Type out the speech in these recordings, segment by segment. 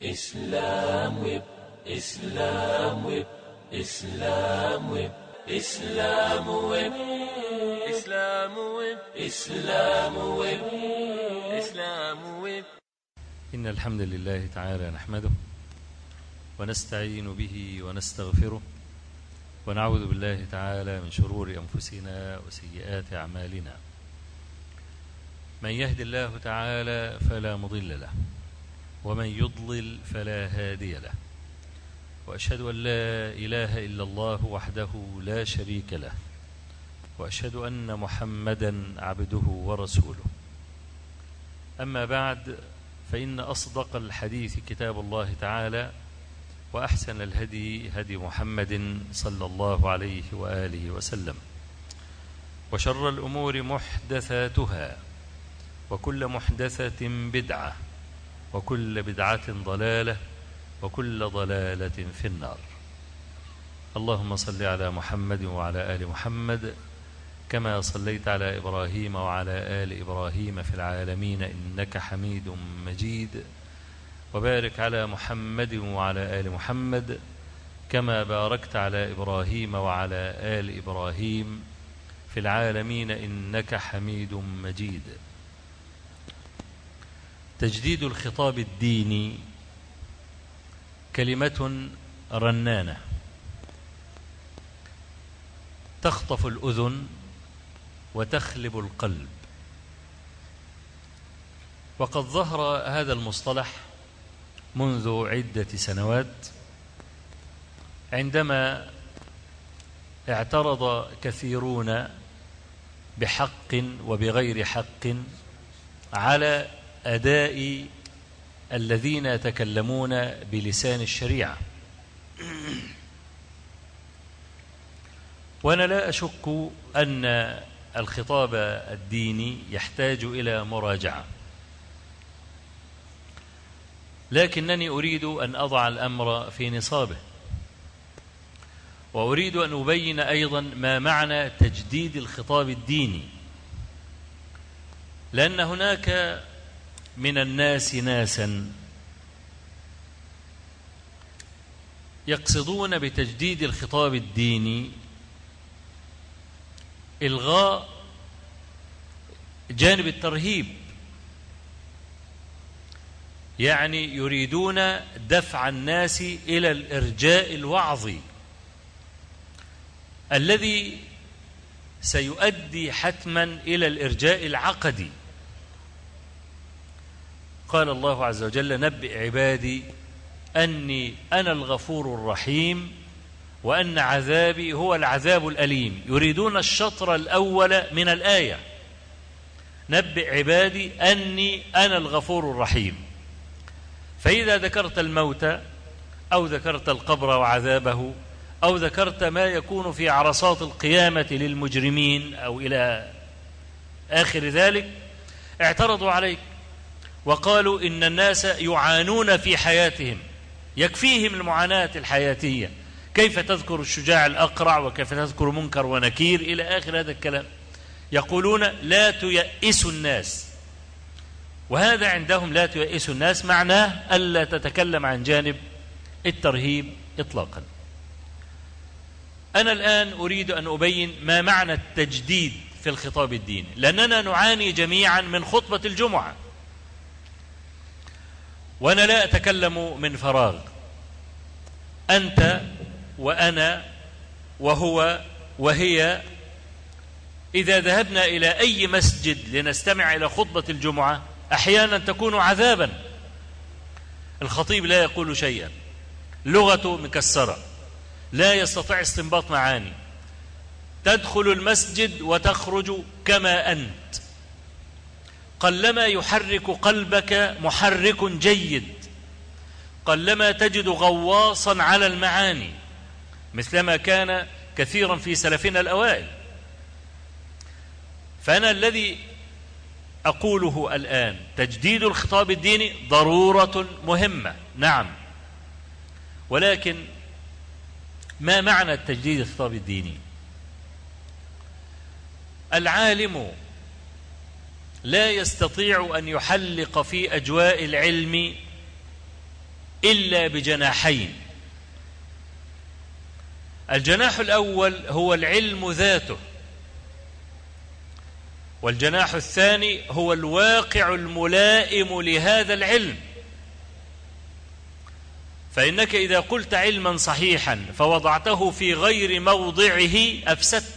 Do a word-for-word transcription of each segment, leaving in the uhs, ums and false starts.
إسلام ويب إسلام ويب إسلام ويب إسلام ويب إسلام ويب إسلام ويب إسلام ويب. إن الحمد لله تعالى نحمده ونستعين به ونستغفره ونعوذ بالله تعالى من شرور أنفسنا وسيئات أعمالنا. من يهد الله تعالى فلا مضل له ومن يضلل فلا هادي له، وأشهد أن لا إله إلا الله وحده لا شريك له، وأشهد أن محمدا عبده ورسوله. أما بعد، فإن أصدق الحديث كتاب الله تعالى، وأحسن الهدي هدي محمد صلى الله عليه وآله وسلم، وشر الأمور محدثاتها، وكل محدثة بدعة، وكل بدعة ضلالة، وكل ضلالة في النار. اللهم صل على محمد وعلى آل محمد كما صليت على إبراهيم وعلى آل إبراهيم في العالمين إنك حميد مجيد، وبارك على محمد وعلى آل محمد كما باركت على إبراهيم وعلى آل إبراهيم في العالمين إنك حميد مجيد. تجديد الخطاب الديني كلمة رنانة تخطف الأذن وتخلب القلب. وقد ظهر هذا المصطلح منذ عدة سنوات، عندما اعترض كثيرون بحق وبغير حق على أداء الذين يتكلمون بلسان الشريعة. وأنا لا أشك أن الخطاب الديني يحتاج إلى مراجعة، لكنني أريد أن أضع الأمر في نصابه، وأريد أن أبين أيضا ما معنى تجديد الخطاب الديني، لأن هناك من الناس ناسا يقصدون بتجديد الخطاب الديني إلغاء جانب الترهيب، يعني يريدون دفع الناس إلى الإرجاء الوعظي الذي سيؤدي حتما إلى الإرجاء العقدي. قال الله عز وجل: نبئ عبادي أني أنا الغفور الرحيم وأن عذابي هو العذاب الأليم. يريدون الشطر الأول من الآية: نبئ عبادي أني أنا الغفور الرحيم. فإذا ذكرت الموت أو ذكرت القبر وعذابه أو ذكرت ما يكون في عرصات القيامة للمجرمين أو إلى آخر ذلك، اعترضوا عليك وقالوا إن الناس يعانون في حياتهم، يكفيهم المعاناة الحياتية، كيف تذكر الشجاع الأقرع وكيف تذكر منكر ونكير إلى آخر هذا الكلام. يقولون لا تيأسوا الناس، وهذا عندهم لا تيأسوا الناس معناه ألا تتكلم عن جانب الترهيب إطلاقا. أنا الآن أريد أن أبين ما معنى التجديد في الخطاب الديني، لأننا نعاني جميعا من خطبة الجمعة، وأنا لا أتكلم من فراغ. أنت وأنا وهو وهي إذا ذهبنا إلى أي مسجد لنستمع إلى خطبة الجمعة أحيانا تكون عذابا. الخطيب لا يقول شيئا، لغته مكسرة، لا يستطيع استنباط معاني، تدخل المسجد وتخرج كما أنت. قلما يحرك قلبك محرك جيد، قلما تجد غواصا على المعاني مثلما كان كثيرا في سلفنا الأوائل. فأنا الذي أقوله الآن تجديد الخطاب الديني ضرورة مهمة، نعم، ولكن ما معنى تجديد الخطاب الديني؟ العالم لا يستطيع أن يحلق في أجواء العلم إلا بجناحين. الجناح الأول هو العلم ذاته، والجناح الثاني هو الواقع الملائم لهذا العلم. فإنك إذا قلت علما صحيحا فوضعته في غير موضعه أفسدت،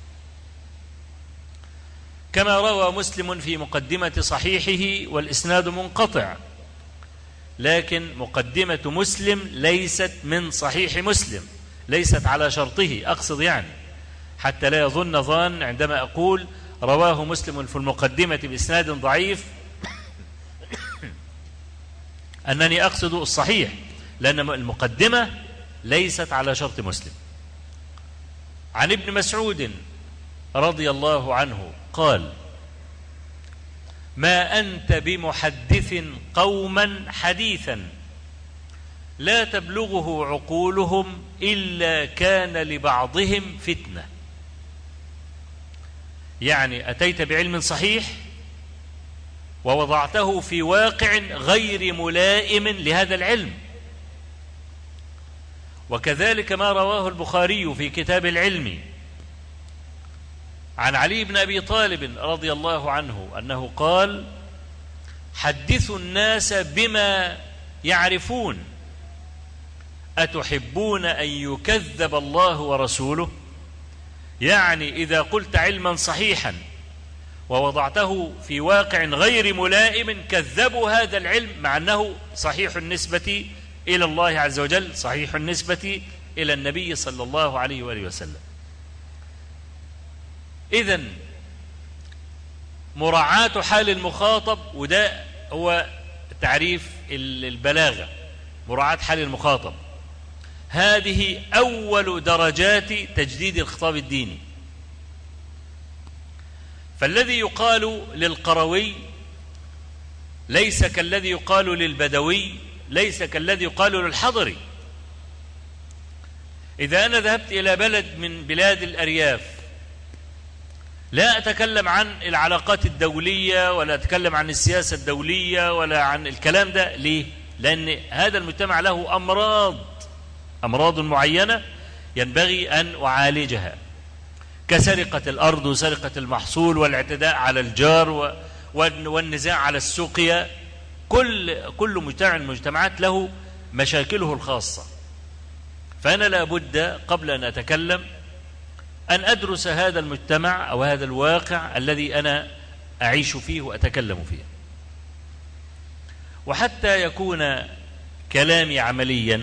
كما روى مسلم في مقدمة صحيحه والإسناد منقطع، لكن مقدمة مسلم ليست من صحيح مسلم، ليست على شرطه، أقصد يعني حتى لا يظن ظان عندما أقول رواه مسلم في المقدمة بإسناد ضعيف أنني أقصد الصحيح، لأن المقدمة ليست على شرط مسلم. عن ابن مسعود رضي الله عنه قال: ما أنت بمحدث قوما حديثا لا تبلغه عقولهم إلا كان لبعضهم فتنة. يعني أتيت بعلم صحيح ووضعته في واقع غير ملائم لهذا العلم. وكذلك ما رواه البخاري في كتاب العلم عن علي بن أبي طالب رضي الله عنه أنه قال: حدثوا الناس بما يعرفون أتحبون أن يكذب الله ورسوله؟ يعني إذا قلت علما صحيحا ووضعته في واقع غير ملائم كذبوا هذا العلم، مع أنه صحيح النسبة إلى الله عز وجل، صحيح النسبة إلى النبي صلى الله عليه وآله وسلم. إذن مراعاة حال المخاطب، وده هو تعريف البلاغة، مراعاة حال المخاطب، هذه أول درجات تجديد الخطاب الديني. فالذي يقال للقروي ليس كالذي يقال للبدوي، ليس كالذي يقال للحضري. إذا أنا ذهبت إلى بلد من بلاد الأرياف لا أتكلم عن العلاقات الدولية ولا أتكلم عن السياسة الدولية ولا عن الكلام ده. ليه؟ لأن هذا المجتمع له أمراض أمراض معينة ينبغي أن أعالجها، كسرقة الأرض وسرقة المحصول والاعتداء على الجار والنزاع على السقيا. كل كل مجتمع من المجتمعات له مشاكله الخاصة. فأنا لا بد قبل أن أتكلم أن أدرس هذا المجتمع أو هذا الواقع الذي أنا أعيش فيه وأتكلم فيه. وحتى يكون كلامي عمليا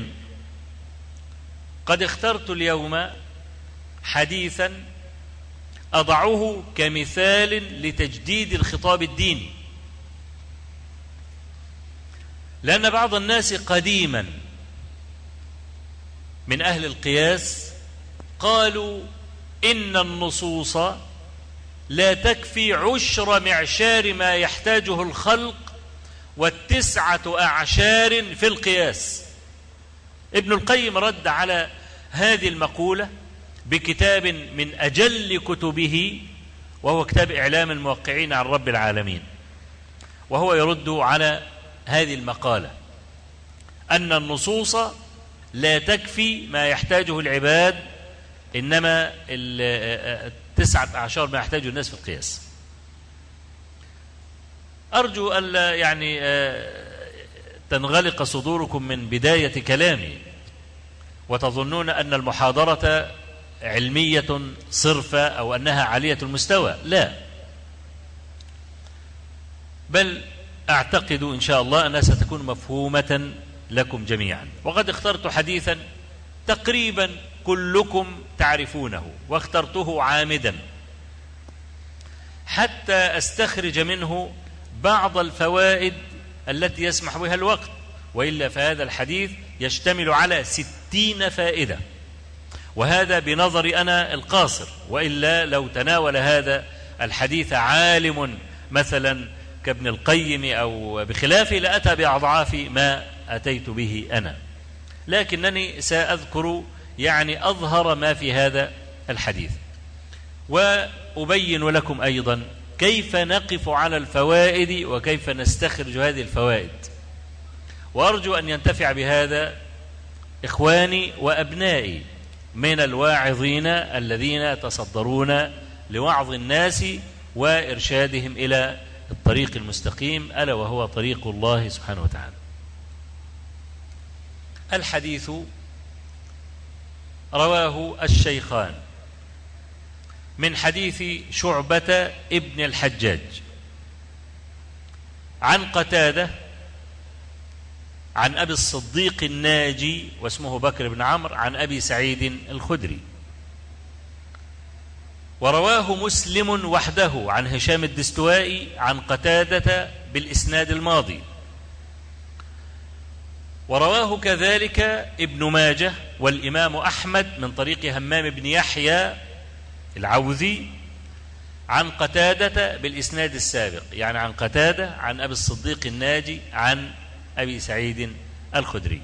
قد اخترت اليوم حديثا أضعه كمثال لتجديد الخطاب الديني، لأن بعض الناس قديما من أهل القياس قالوا إن النصوص لا تكفي عشر معشار ما يحتاجه الخلق والتسعة أعشار في القياس. ابن القيم رد على هذه المقولة بكتاب من أجل كتبه، وهو كتاب إعلام الموقعين عن رب العالمين، وهو يرد على هذه المقالة أن النصوص لا تكفي ما يحتاجه العباد، إنما التسعة أعشار ما يحتاجه الناس في القياس. أرجو ألا يعني تنغلق صدوركم من بداية كلامي وتظنون أن المحاضرة علمية صرفة أو أنها عالية المستوى. لا، بل أعتقد إن شاء الله أنها ستكون مفهومة لكم جميعا. وقد اخترت حديثا تقريبا كلكم تعرفونه، واخترته عامدا حتى أستخرج منه بعض الفوائد التي يسمح بها الوقت، وإلا فهذا الحديث يشتمل على ستين فائدة، وهذا بنظري أنا القاصر. وإلا لو تناول هذا الحديث عالم مثلا كابن القيم أو بخلافه لأتى بأضعاف ما أتيت به أنا، لكنني سأذكر يعني أظهر ما في هذا الحديث، وأبين لكم أيضا كيف نقف على الفوائد وكيف نستخرج هذه الفوائد، وأرجو أن ينتفع بهذا إخواني وأبنائي من الواعظين الذين يتصدرون لوعظ الناس وإرشادهم إلى الطريق المستقيم، ألا وهو طريق الله سبحانه وتعالى. الحديث رواه الشيخان من حديث شعبة ابن الحجاج عن قتادة عن أبي الصديق الناجي واسمه بكر بن عمرو عن أبي سعيد الخدري، ورواه مسلم وحده عن هشام الدستوائي عن قتادة بالإسناد الماضي، ورواه كذلك ابن ماجه والإمام أحمد من طريق همام بن يحيى العوذي عن قتادة بالإسناد السابق، يعني عن قتادة عن أبي الصديق الناجي عن أبي سعيد الخدري.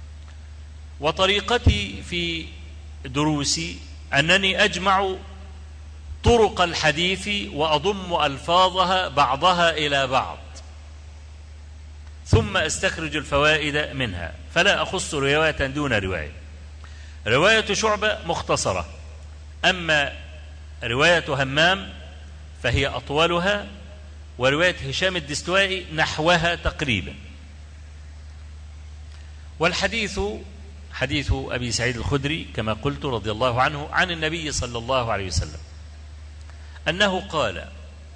وطريقتي في دروسي أنني أجمع طرق الحديث وأضم ألفاظها بعضها إلى بعض، ثم أستخرج الفوائد منها، فلا أخص رواية دون رواية. رواية شعبة مختصرة، أما رواية همام فهي أطولها، ورواية هشام الدستوائي نحوها تقريبا. والحديث حديث أبي سعيد الخدري كما قلت رضي الله عنه عن النبي صلى الله عليه وسلم أنه قال: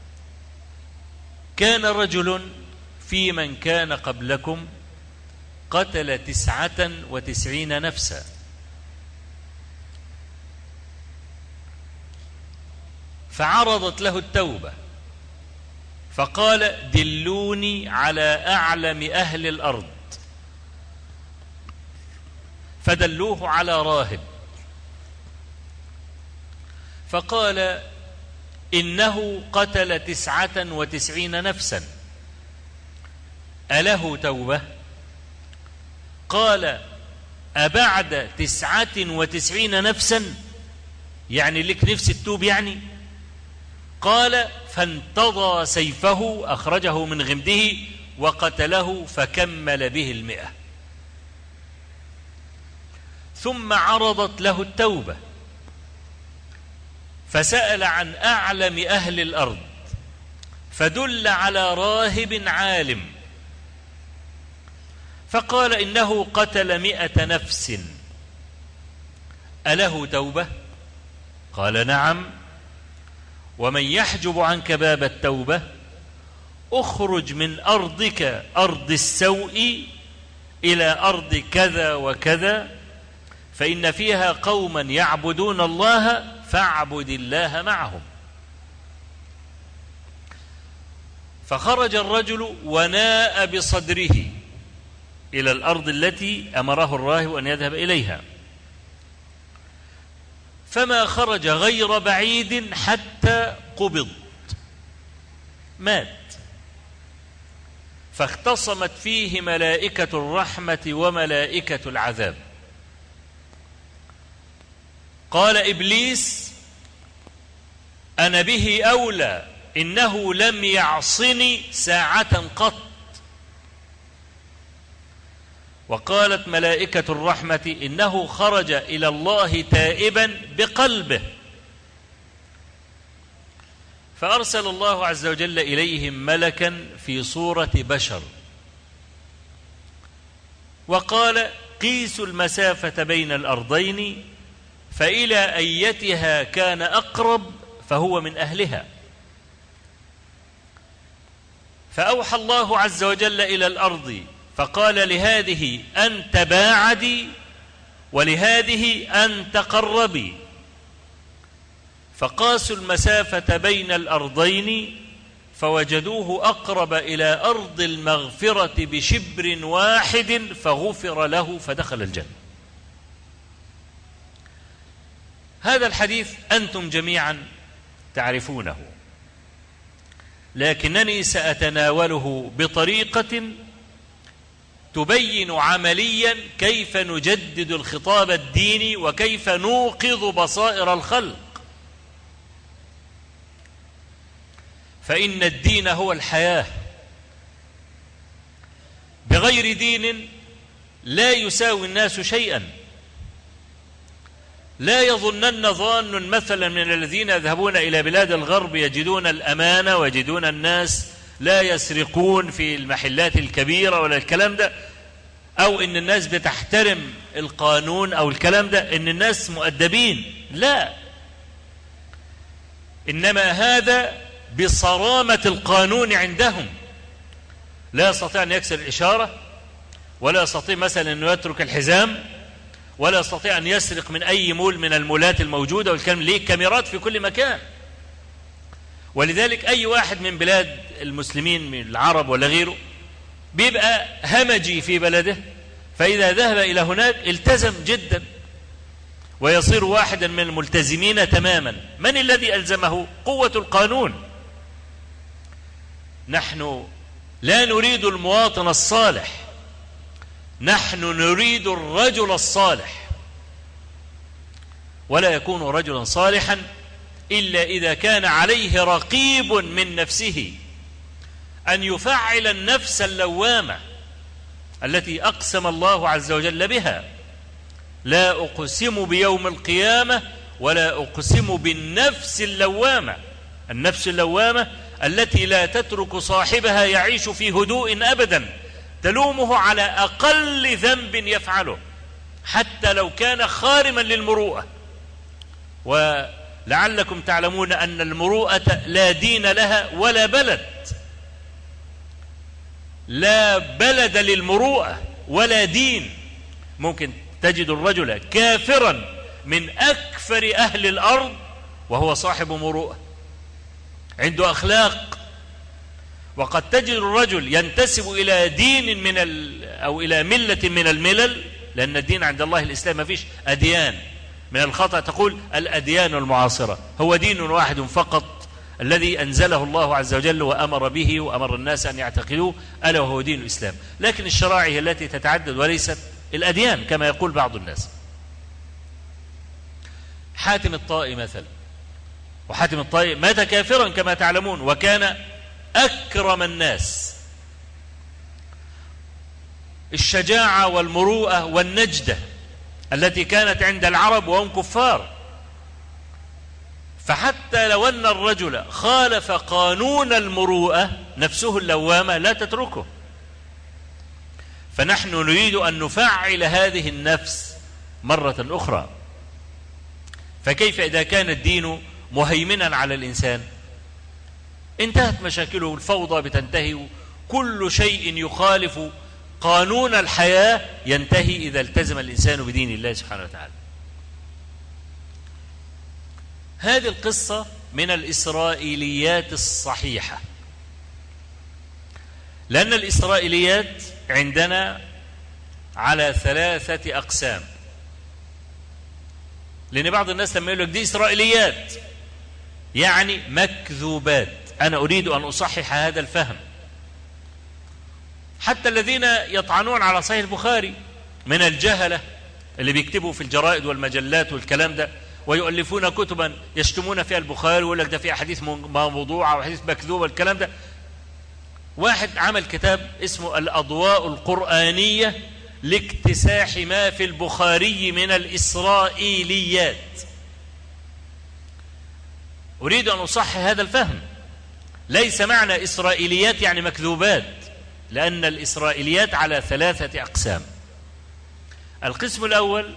كان رجل في من كان قبلكم قتل تسعة وتسعين نفسا، فعرضت له التوبة فقال: دلوني على أعلم أهل الأرض، فدلوه على راهب فقال: إنه قتل تسعة وتسعين نفسا، أله توبة؟ قال: أبعد تسعة وتسعين نفسا، يعني لك نفس التوب يعني؟ قال: فانتضى سيفه أخرجه من غمده وقتله فكمل به المئة. ثم عرضت له التوبة فسأل عن أعلم أهل الأرض فدل على راهب عالم فقال: إنه قتل مئة نفس، أله توبة؟ قال: نعم. ومن يحجب عنك باب التوبة اخرج من أرضك أرض السوء إلى أرض كذا وكذا فإن فيها قوما يعبدون الله فاعبد الله معهم. فخرج الرجل وناء بصدره إلى الأرض التي أمره الراهب أن يذهب إليها، فما خرج غير بعيد حتى قبض، مات. فاختصمت فيه ملائكة الرحمة وملائكة العذاب. قال إبليس: أنا به أولى، إنه لم يعصني ساعة قط. وقالت ملائكة الرحمة: إنه خرج إلى الله تائبا بقلبه. فأرسل الله عز وجل إليهم ملكا في صورة بشر وقال: قيسوا المسافة بين الأرضين فإلى أيتها كان أقرب فهو من أهلها. فأوحى الله عز وجل إلى الأرض فقال لهذه: أن تباعدي، ولهذه أن تقربي. فقاسوا المسافة بين الأرضين فوجدوه أقرب إلى أرض المغفرة بشبر واحد فغفر له فدخل الجنة. هذا الحديث أنتم جميعا تعرفونه، لكنني سأتناوله بطريقة تبين عمليا كيف نجدد الخطاب الديني وكيف نوقظ بصائر الخلق. فإن الدين هو الحياة، بغير دين لا يساوي الناس شيئا. لا يظنن ظان مثلا من الذين يذهبون إلى بلاد الغرب يجدون الأمان ويجدون الناس لا يسرقون في المحلات الكبيرة ولا الكلام ده، أو إن الناس بتحترم القانون أو الكلام ده، إن الناس مؤدبين. لا، إنما هذا بصرامة القانون عندهم. لا يستطيع أن يكسر الإشارة، ولا يستطيع مثلا أن يترك الحزام، ولا يستطيع أن يسرق من أي مول من المولات الموجودة والكلام. ليه؟ كاميرات في كل مكان. ولذلك أي واحد من بلاد المسلمين من العرب ولا غيره بيبقى همجي في بلده، فإذا ذهب إلى هناك التزم جدا ويصير واحدا من الملتزمين تماما. من الذي ألزمه؟ قوة القانون. نحن لا نريد المواطن الصالح، نحن نريد الرجل الصالح. ولا يكون رجلا صالحا إلا إذا كان عليه رقيب من نفسه أن يفعل النفس اللوامة التي أقسم الله عز وجل بها: لا أقسم بيوم القيامة ولا أقسم بالنفس اللوامة. النفس اللوامة التي لا تترك صاحبها يعيش في هدوء أبدا، تلومه على أقل ذنب يفعله حتى لو كان خارما للمروءة. ولعلكم تعلمون أن المروءة لا دين لها ولا بلد. لا بلد للمروءة ولا دين. ممكن تجد الرجل كافرا من أكفر أهل الأرض وهو صاحب مروءة، عنده أخلاق. وقد تجد الرجل ينتسب إلى دين من ال أو إلى ملة من الملل، لأن الدين عند الله الإسلام، ما فيش أديان. من الخطأ تقول الأديان المعاصرة، هو دين واحد فقط الذي أنزله الله عز وجل وأمر به وأمر الناس أن يعتقدوه، ألا وهو دين الإسلام. لكن الشرائع هي التي تتعدد وليست الأديان كما يقول بعض الناس. حاتم الطائي مثلا، وحاتم الطائي مات كافرا كما تعلمون، وكان أكرم الناس. الشجاعة والمروءة والنجدة التي كانت عند العرب وهم كفار. فحتى لو أن الرجل خالف قانون المروءة نفسه اللوامة لا تتركه. فنحن نريد أن نفعل هذه النفس مرة أخرى. فكيف إذا كان الدين مهيمنا على الإنسان؟ انتهت مشاكله، الفوضى بتنتهي، كل شيء يخالف قانون الحياة ينتهي إذا التزم الإنسان بدين الله سبحانه وتعالى. هذه القصة من الإسرائيليات الصحيحة، لأن الإسرائيليات عندنا على ثلاثة أقسام. لأن بعض الناس لما يقول لك دي إسرائيليات يعني مكذوبات، أنا أريد أن أصحح هذا الفهم. حتى الذين يطعنون على صحيح البخاري من الجهلة اللي بيكتبوا في الجرائد والمجلات والكلام ده، ويؤلفون كتبا يشتمون فيها البخاري ويقول لك ده في أحاديث موضوعة وحديث مكذوبة والكلام ده. واحد عمل كتاب اسمه الأضواء القرآنية لاكتساح ما في البخاري من الإسرائيليات. أريد أن أصحح هذا الفهم. ليس معنى إسرائيليات يعني مكذوبات، لأن الإسرائيليات على ثلاثة أقسام. القسم الأول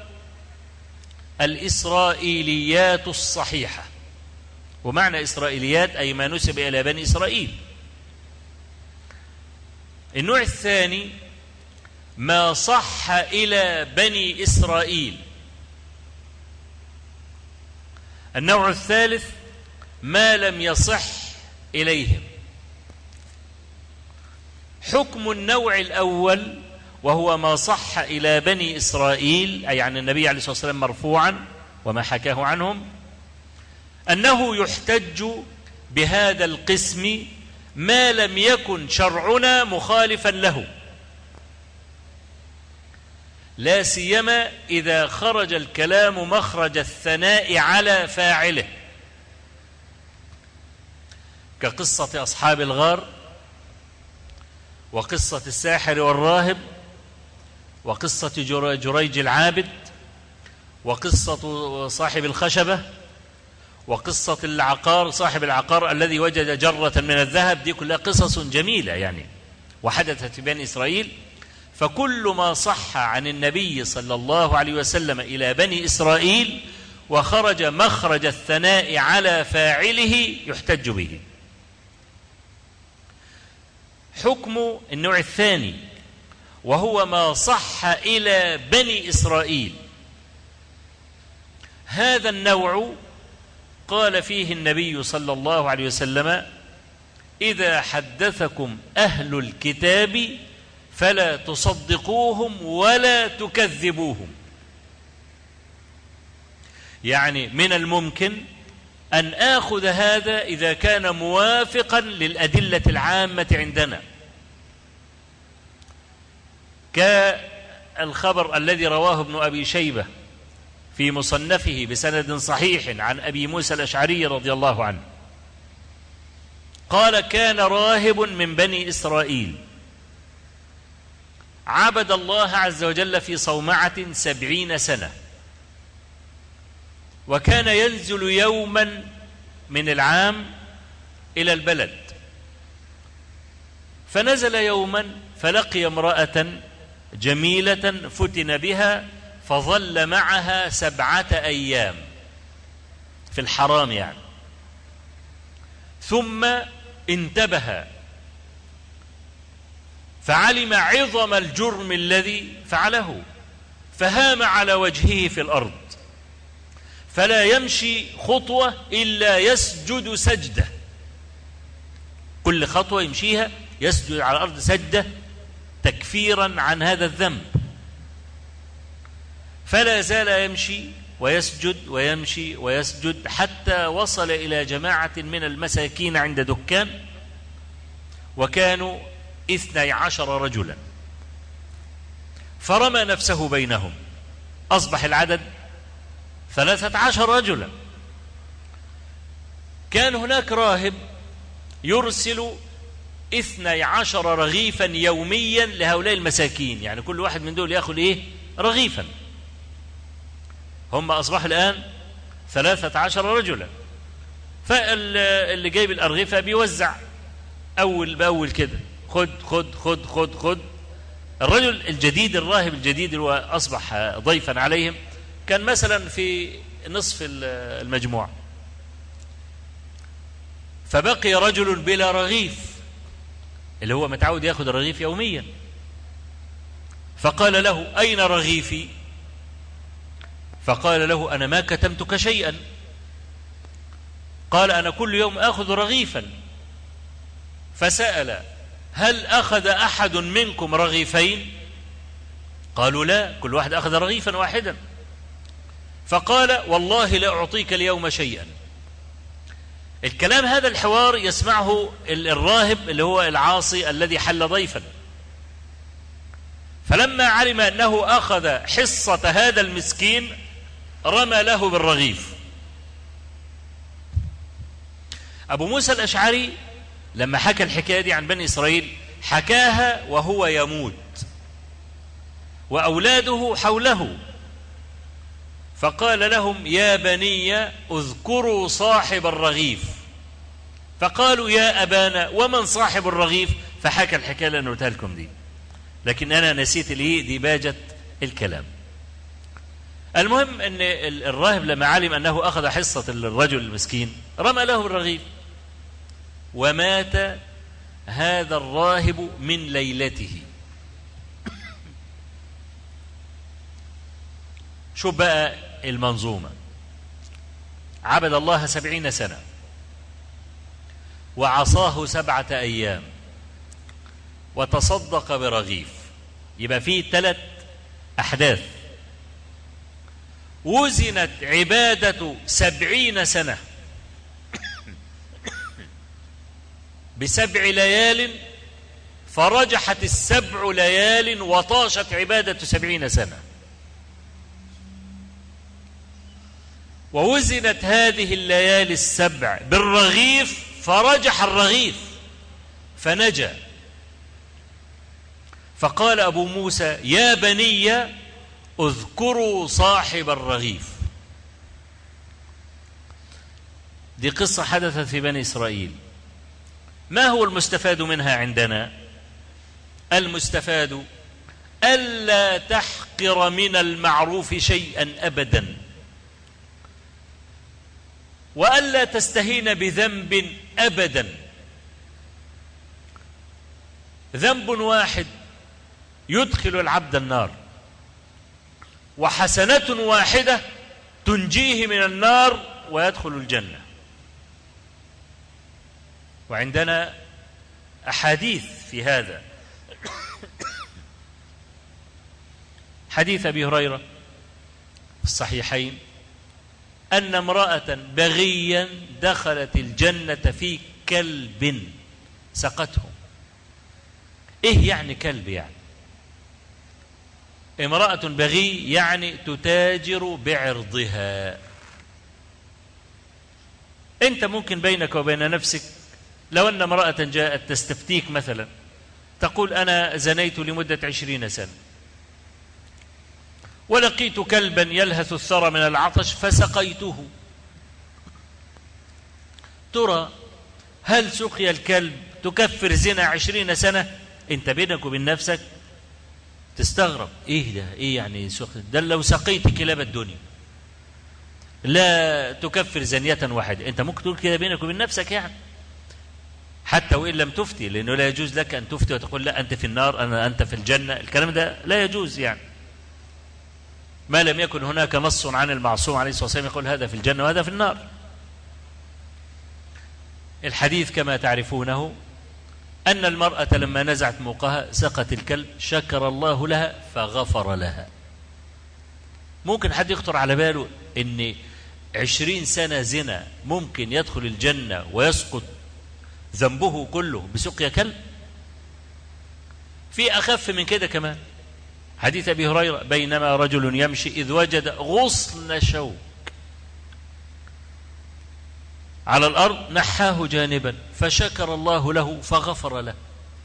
الإسرائيليات الصحيحة، ومعنى إسرائيليات أي ما نسب إلى بني إسرائيل. النوع الثاني ما صح إلى بني إسرائيل. النوع الثالث ما لم يصح إليهم. حكم النوع الأول وهو ما صح إلى بني إسرائيل أي عن النبي عليه الصلاة والسلام مرفوعا وما حكاه عنهم، أنه يحتج بهذا القسم ما لم يكن شرعنا مخالفا له، لا سيما إذا خرج الكلام مخرج الثناء على فاعله، كقصة أصحاب الغار وقصة الساحر والراهب، وقصة جريج العابد، وقصة صاحب الخشبة، وقصة العقار صاحب العقار الذي وجد جرة من الذهب. دي كلها قصص جميلة يعني وحدثت في بني إسرائيل. فكل ما صح عن النبي صلى الله عليه وسلم إلى بني إسرائيل وخرج مخرج الثناء على فاعله يحتج به. حكم النوع الثاني وهو ما صح إلى بني إسرائيل. هذا النوع قال فيه النبي صلى الله عليه وسلم: إذا حدثكم أهل الكتاب فلا تصدقوهم ولا تكذبوهم. يعني من الممكن أن آخذ هذا إذا كان موافقا للأدلة العامة عندنا، كالخبر الذي رواه ابن أبي شيبة في مصنفه بسند صحيح عن أبي موسى الأشعري رضي الله عنه قال: كان راهب من بني إسرائيل عبد الله عز وجل في صومعة سبعين سنة، وكان ينزل يوما من العام إلى البلد، فنزل يوما فلقي امرأة جميلة فتن بها فظل معها سبعة أيام في الحرام يعني، ثم انتبه فعلم عظم الجرم الذي فعله فهام على وجهه في الأرض، فلا يمشي خطوة إلا يسجد سجدة، كل خطوة يمشيها يسجد على الأرض سجدة تكفيرا عن هذا الذنب، فلا زال يمشي ويسجد ويمشي ويسجد حتى وصل إلى جماعة من المساكين عند دكان، وكانوا اثني عشر رجلا، فرمى نفسه بينهم، أصبح العدد ثلاثة عشر رجلا. كان هناك راهب يرسل اثني عشر رغيفا يوميا لهؤلاء المساكين، يعني كل واحد من دول يأخذ إيه؟ رغيفا. هم أصبحوا الآن ثلاثة عشر رجلا، فاللي جايب الأرغفة بيوزع أول بأول كده، خد خد خد خد خد. الرجل الجديد الراهب الجديد اللي هو أصبح ضيفا عليهم كان مثلا في نصف المجموعة، فبقي رجل بلا رغيف اللي هو متعود يأخذ الرغيف يوميا، فقال له: أين رغيفي؟ فقال له: أنا ما كتمتك شيئا. قال: أنا كل يوم آخذ رغيفا. فسأل: هل أخذ أحد منكم رغيفين؟ قالوا: لا، كل واحد أخذ رغيفا واحدا. فقال: والله لا أعطيك اليوم شيئا. الكلام هذا الحوار يسمعه الراهب اللي هو العاصي الذي حل ضيفا، فلما علم أنه أخذ حصة هذا المسكين رمى له بالرغيف. أبو موسى الأشعري لما حكى الحكاية دي عن بني إسرائيل حكاها وهو يموت وأولاده حوله، فقال لهم: يا بني اذكروا صاحب الرغيف. فقالوا: يا أبانا ومن صاحب الرغيف؟ فحكى الحكاية اللي أنا قلتها لكم دي، لكن أنا نسيت الإيه ديباجة الكلام. المهم أن الراهب لما علم أنه أخذ حصة الرجل المسكين رمى له الرغيف، ومات هذا الراهب من ليلته. شوف بقى المنظومة، عبد الله سبعين سنة وعصاه سبعة أيام وتصدق برغيف، يبقى فيه ثلاث أحداث. وزنت عبادة سبعين سنة بسبع ليال فرجحت السبع ليال وطاشت عبادة سبعين سنة، ووزنت هذه الليالي السبع بالرغيف فرجح الرغيف فنجا. فقال أبو موسى يا بني اذكروا صاحب الرغيف. دي قصة حدثت في بني إسرائيل. ما هو المستفاد منها عندنا؟ المستفاد ألا تحقر من المعروف شيئا أبدا، وألا تستهين بذنب أبدا. ذنب واحد يدخل العبد النار، وحسنة واحدة تنجيه من النار ويدخل الجنة. وعندنا أحاديث في هذا. حديث أبي هريرة في الصحيحين أن امرأة بغيا دخلت الجنة في كلب سقته. إيه يعني كلب؟ يعني امرأة بغي يعني تتاجر بعرضها. أنت ممكن بينك وبين نفسك لو أن امرأة جاءت تستفتيك مثلا تقول أنا زنيت لمدة عشرين سنة ولقيت كلبا يلهث الثرى من العطش فسقيته، ترى هل سقي الكلب تكفر زنا عشرين سنة؟ أنت بينك وبين نفسك تستغرب، إيه ده؟ إيه يعني سقي ده؟ لو سقيت كلاب الدنيا لا تكفر زنية واحدة. أنت ممكن تقول كده بينك وبين نفسك يعني، حتى وإن لم تفتي، لأنه لا يجوز لك أن تفتي وتقول لا أنت في النار أنا أنت في الجنة. الكلام ده لا يجوز يعني، ما لم يكن هناك نص عن المعصوم عليه الصلاة والسلام يقول هذا في الجنة وهذا في النار. الحديث كما تعرفونه أن المرأة لما نزعت موقها سقت الكلب، شكر الله لها فغفر لها. ممكن حد يخطر على باله أن عشرين سنة زنا ممكن يدخل الجنة ويسقط ذنبه كله بسقيا كلب؟ في أخف من كده كمان. حديث أبي هريرة بينما رجل يمشي إذ وجد غصن شوك على الأرض نحاه جانبا فشكر الله له فغفر له.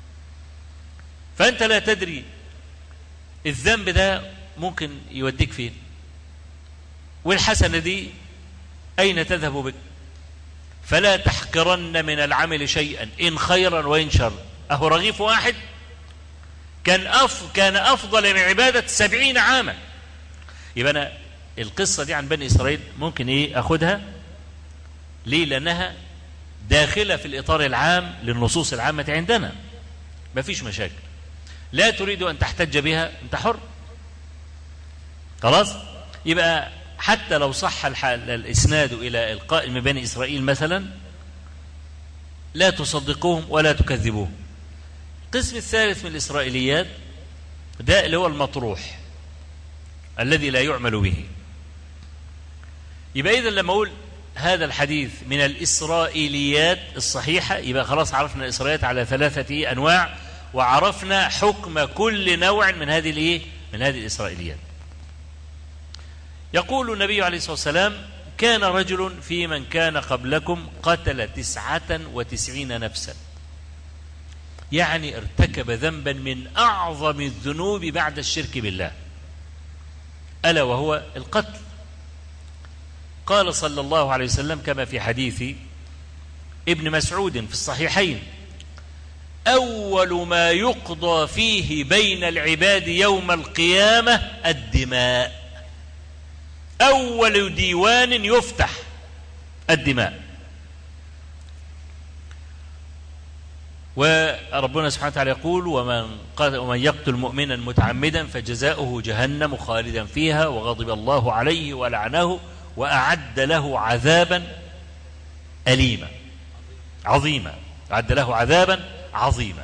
فأنت لا تدري الذنب ده ممكن يوديك فين، والحسنة دي أين تذهب بك. فلا تحقرن من العمل شيئا إن خيرا وإن شر. أهو رغيف واحد كان أف كان أفضل من عبادة سبعين عاما. يبقى أنا القصة دي عن بني إسرائيل ممكن إيه أخدها ليه؟ لأنها داخلة في الإطار العام للنصوص العامة عندنا، ما فيش مشاكل. لا تريد أن تحتج بها أنت حر، خلاص. يبقى حتى لو صح الإسناد إلى القائل من بني إسرائيل مثلا لا تصدقوهم ولا تكذبوهم. القسم الثالث من الإسرائيليات ده اللي هو المطروح الذي لا يعمل به. يبقى إذن لما أقول هذا الحديث من الإسرائيليات الصحيحة يبقى خلاص عرفنا الإسرائيليات على ثلاثة أنواع، وعرفنا حكم كل نوع من هذه الإيه؟ من هذه الإسرائيليات. يقول النبي عليه الصلاة والسلام كان رجل في من كان قبلكم قتل تسعة وتسعين نفسا، يعني ارتكب ذنبا من أعظم الذنوب بعد الشرك بالله، ألا وهو القتل. قال صلى الله عليه وسلم كما في حديث ابن مسعود في الصحيحين أول ما يقضى فيه بين العباد يوم القيامة الدماء. أول ديوان يفتح الدماء. وربنا سبحانه وتعالى يقول ومن, ومن يقتل مؤمنا متعمدا فجزاؤه جهنم خالدا فيها وغضب الله عليه ولعنه وأعد له عذابا أليما عظيما. أعد له عذابا عظيما،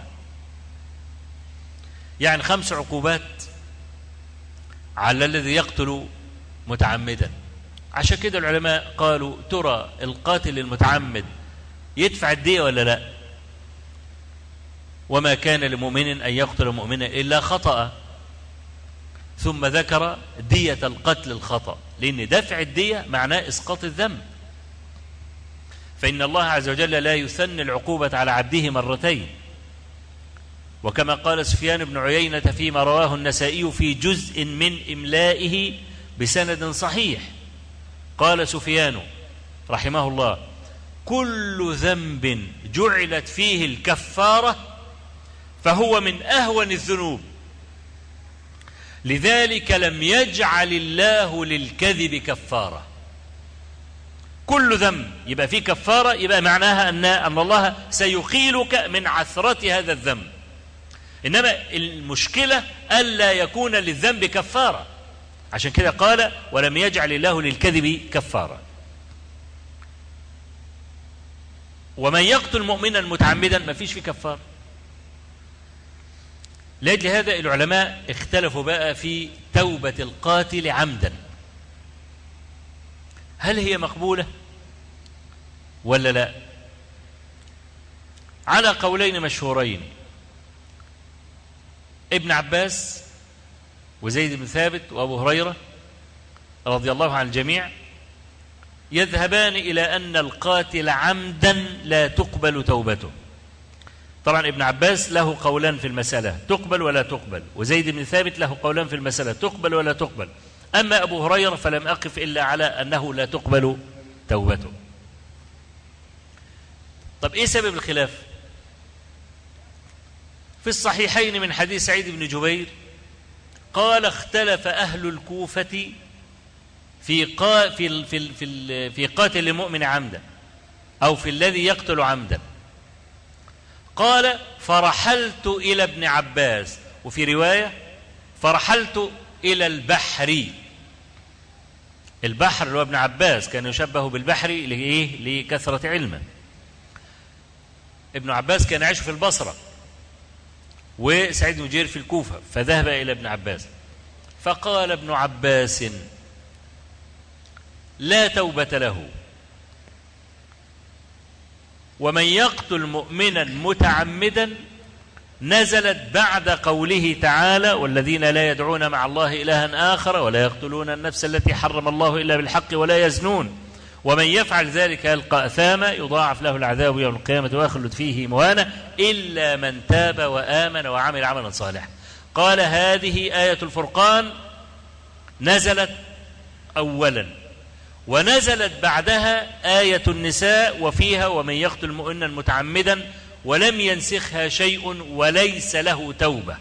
يعني خمس عقوبات على الذي يقتل متعمدا. عشان كده العلماء قالوا ترى القاتل المتعمد يدفع الدية ولا لا؟ وما كان لمؤمن أن يقتل مؤمنا إلا خطأ، ثم ذكر دية القتل الخطأ، لأن دفع الدية معناه إسقاط الذنب. فإن الله عز وجل لا يثني العقوبة على عبده مرتين، وكما قال سفيان بن عيينة فيما رواه النسائي في جزء من إملائه بسند صحيح، قال سفيان رحمه الله: كل ذنب جعلت فيه الكفارة فهو من أهون الذنوب، لذلك لم يجعل الله للكذب كفارة. كل ذنب يبقى فيه كفارة، يبقى معناها أن أن الله سيقيلك من عثرة هذا الذنب. إنما المشكلة ألا يكون للذنب كفارة، عشان كده قال: ولم يجعل الله للكذب كفارة. ومن يقتل مؤمنا متعمدا ما فيش فيه كفارة. لأجل هذا العلماء اختلفوا بقى في توبة القاتل عمدا، هل هي مقبولة ولا لا؟ على قولين مشهورين. ابن عباس وزيد بن ثابت وأبو هريرة رضي الله عن الجميع يذهبان إلى أن القاتل عمدا لا تقبل توبته. طبعا ابن عباس له قولان في المسألة، تقبل ولا تقبل، وزيد بن ثابت له قولان في المسألة، تقبل ولا تقبل. أما أبو هريرة فلم أقف إلا على أنه لا تقبل توبته. طب إيه سبب الخلاف؟ في الصحيحين من حديث سعيد بن جبير قال: اختلف أهل الكوفة في قا في في في, في قاتل المؤمن عمدا أو في الذي يقتل عمدا. قال: فرحلت إلى ابن عباس، وفي رواية فرحلت إلى البحر. البحر اللي هو ابن عباس كان يشبه بالبحر لإيه؟ لكثرة علمه. ابن عباس كان يعيش في البصرة وسعيد بن جبير في الكوفة، فذهب إلى ابن عباس فقال ابن عباس: لا توبة له، ومن يقتل مؤمنا متعمدا نزلت بعد قوله تعالى: والذين لا يدعون مع الله إلها آخر ولا يقتلون النفس التي حرم الله إلا بالحق ولا يزنون ومن يفعل ذلك يلقى أثاما يضاعف له العذاب يوم القيامة ويخلد فيه مهانا إلا من تاب وآمن وعمل عملا صالحا. قال: هذه آية الفرقان نزلت أولا، ونزلت بعدها آية النساء وفيها: ومن يقتل مؤمنا متعمدا، ولم ينسخها شيء وليس له توبة.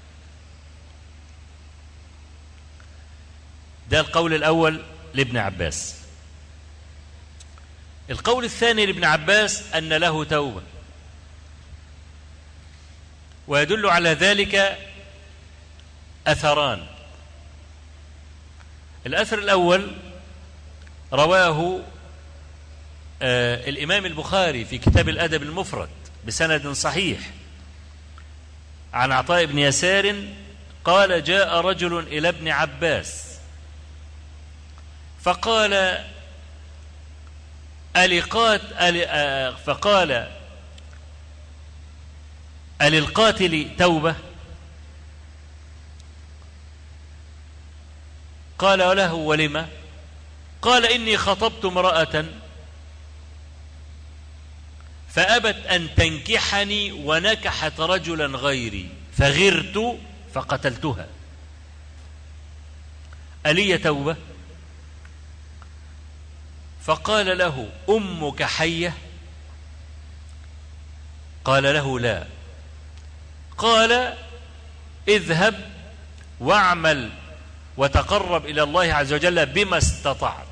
ده القول الأول لابن عباس. القول الثاني لابن عباس أن له توبة، ويدل على ذلك أثران. الأثر الأول رواه آه الإمام البخاري في كتاب الأدب المفرد بسند صحيح عن عطاء بن يسار قال: جاء رجل إلى ابن عباس فقال: ألقات أل آه فقال: أللقاتل توبة؟ قال: وله ولما؟ قال: إني خطبت امرأة فأبت أن تنكحني ونكحت رجلا غيري فغرت فقتلتها، ألي توبة؟ فقال له: أمك حية؟ قال له: لا. قال: اذهب واعمل وتقرب إلى الله عز وجل بما استطعت.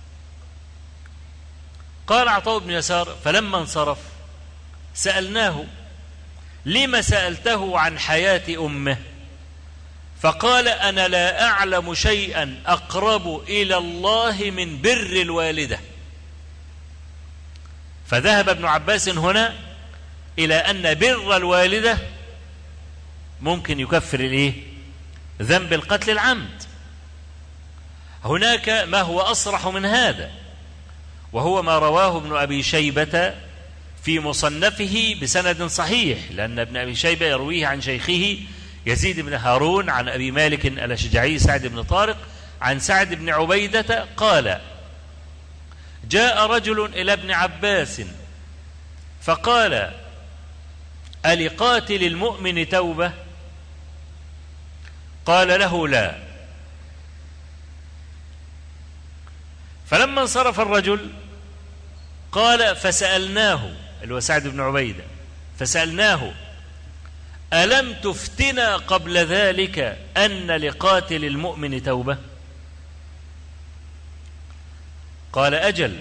قال عطاء بن يسار: فلما انصرف سألناه: لما سألته عن حياة أمه؟ فقال: أنا لا أعلم شيئا أقرب إلى الله من بر الوالدة. فذهب ابن عباس هنا إلى أن بر الوالدة ممكن يكفر الإيه؟ ذنب القتل العمد. هناك ما هو أصرح من هذا، وهو ما رواه ابن أبي شيبة في مصنفه بسند صحيح، لأن ابن أبي شيبة يرويه عن شيخه يزيد بن هارون عن أبي مالك الأشجعي سعد بن طارق عن سعد بن عبيدة قال: جاء رجل إلى ابن عباس فقال: ألقاتل المؤمن توبة؟ قال له لا. فلما انصرف الرجل قال فسألناه، اللي هو سعد بن عبيدة، فسألناه ألم تفتنا قبل ذلك أن لقاتل المؤمن توبة؟ قال أجل،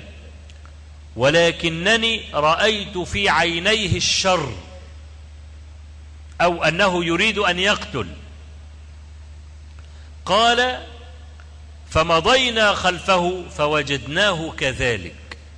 ولكنني رأيت في عينيه الشر، أو أنه يريد أن يقتل. قال فمضينا خلفه فوجدناه كذلك.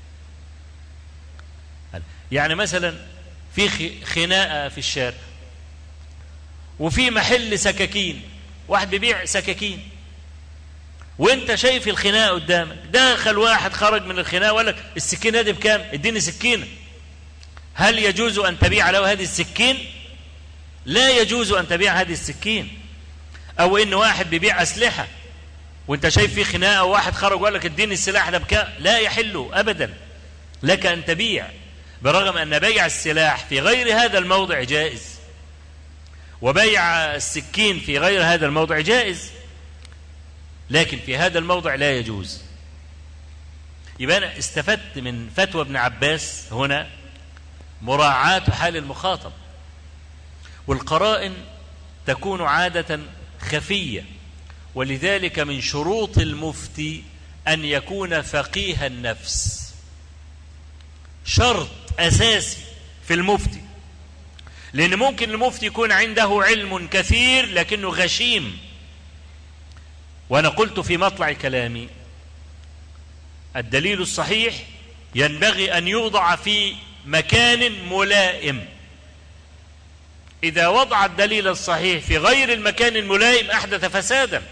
يعني مثلا في خناقة في الشارع وفي محل سكاكين، واحد بيبيع سكاكين، وانت شايف الخناقة قدامك، داخل واحد خرج من الخناقة وقال لك السكينة دي بكام؟ اديني سكينة. هل يجوز أن تبيع له هذه السكين؟ لا يجوز أن تبيع هذه السكين. أو إن واحد بيبيع أسلحة وانت شايف فيه خناقة وواحد خرج وقال لك اديني السلاح ده بكام؟ لا يحل أبدا لك أن تبيع، برغم أن بيع السلاح في غير هذا الموضع جائز، وبيع السكين في غير هذا الموضع جائز، لكن في هذا الموضع لا يجوز. يبقى أنا استفدت من فتوى ابن عباس هنا مراعاة حال المخاطب، والقرائن تكون عادة خفية، ولذلك من شروط المفتي أن يكون فقيه النفس، شرط أساسي في المفتي، لأن ممكن المفتي يكون عنده علم كثير لكنه غشيم. وأنا قلت في مطلع كلامي الدليل الصحيح ينبغي أن يوضع في مكان ملائم. إذا وضع الدليل الصحيح في غير المكان الملائم أحدث فسادا.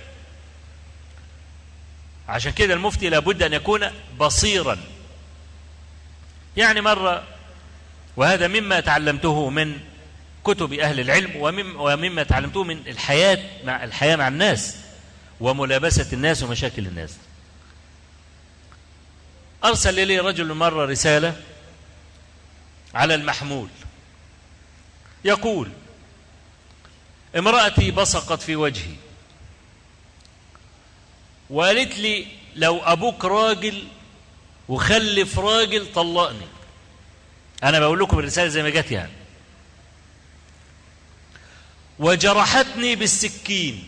عشان كده المفتي لابد أن يكون بصيرا. يعني مرة، وهذا مما تعلمته من كتب أهل العلم ومما تعلمته من الحياة مع الحياة مع الناس وملابسة الناس ومشاكل الناس. أرسل لي رجل مرة رسالة على المحمول يقول امرأتي بصقت في وجهي وقالت لي لو أبوك راجل وخلف راجل طلقني. أنا بقول لكم الرسالة زي ما جت يعني. وجرحتني بالسكين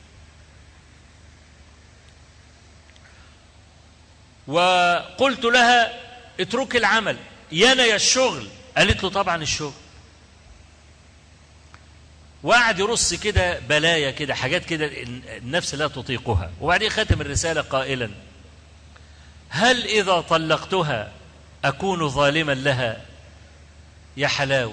وقلت لها اترك العمل يا الشغل. قالت له طبعا الشغل. وقعد يرص كده بلايا كده، حاجات كده النفس لا تطيقها. وبعدين ختم الرسالة قائلا هل إذا طلقتها أكون ظالما لها؟ يا حلاوة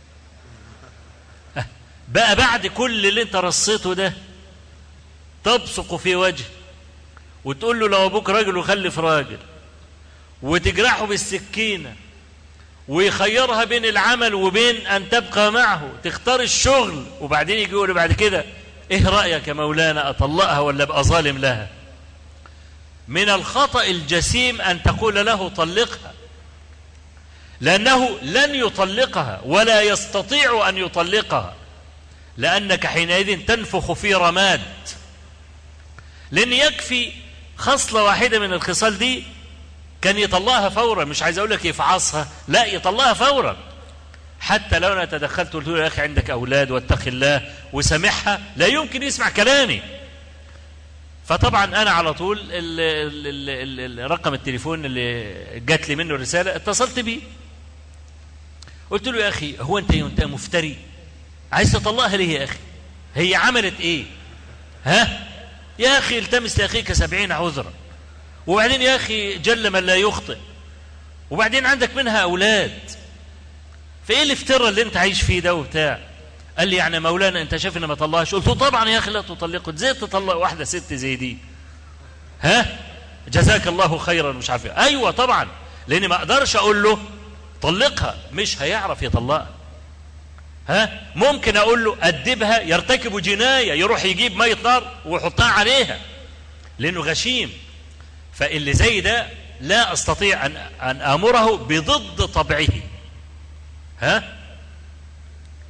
بقى بعد كل اللي انت رصيته ده تبصق في وجه وتقول له لو أبوك راجل وخلف راجل، وتجرحه بالسكينة ويخيرها بين العمل وبين أن تبقى معه، تختار الشغل، وبعدين يجي يقول بعد كده إيه رأيك يا مولانا أطلقها ولا أبقى ظالم لها؟ من الخطأ الجسيم أن تقول له طلقها، لأنه لن يطلقها ولا يستطيع أن يطلقها، لأنك حينئذ تنفخ في رماد. لأن يكفي خصلة واحدة من الخصال دي كان يطلقها فورا، مش عايز أقول لك يفعصها، لا يطلقها فورا. حتى لو أنا تدخلت قلت له يا أخي عندك أولاد واتق الله وسامحها، لا يمكن يسمع كلامي. فطبعا أنا على طول ال ال ال رقم التليفون اللي جات لي منه الرسالة اتصلت بيه، قلت له يا أخي هو أنت أنت مفتري؟ عايز تطلقها ليه يا أخي؟ هي عملت إيه؟ ها؟ يا أخي التمس لأخيك سبعين عذرا، وبعدين يا أخي جل من لا يخطئ، وبعدين عندك منها أولاد، فإيه الافتراء اللي أنت عايش فيه ده وبتاع؟ قال لي يعني مولانا أنت شايف إن ما طلقهاش؟ قلت له طبعا يا أخي لا تطلقه، زي تطلق واحدة ست زي دي؟ ها؟ جزاك الله خيرا مش عارف. أيوة طبعا، لأني ما أقدرش أقول له طلقها، مش هيعرف يطلقها. ها؟ ممكن أقول له أدبها، يرتكب جناية، يروح يجيب مية نار ويحطها عليها لأنه غشيم. فاللي زي ده لا أستطيع أن أن أمره بضد طبعه. ها؟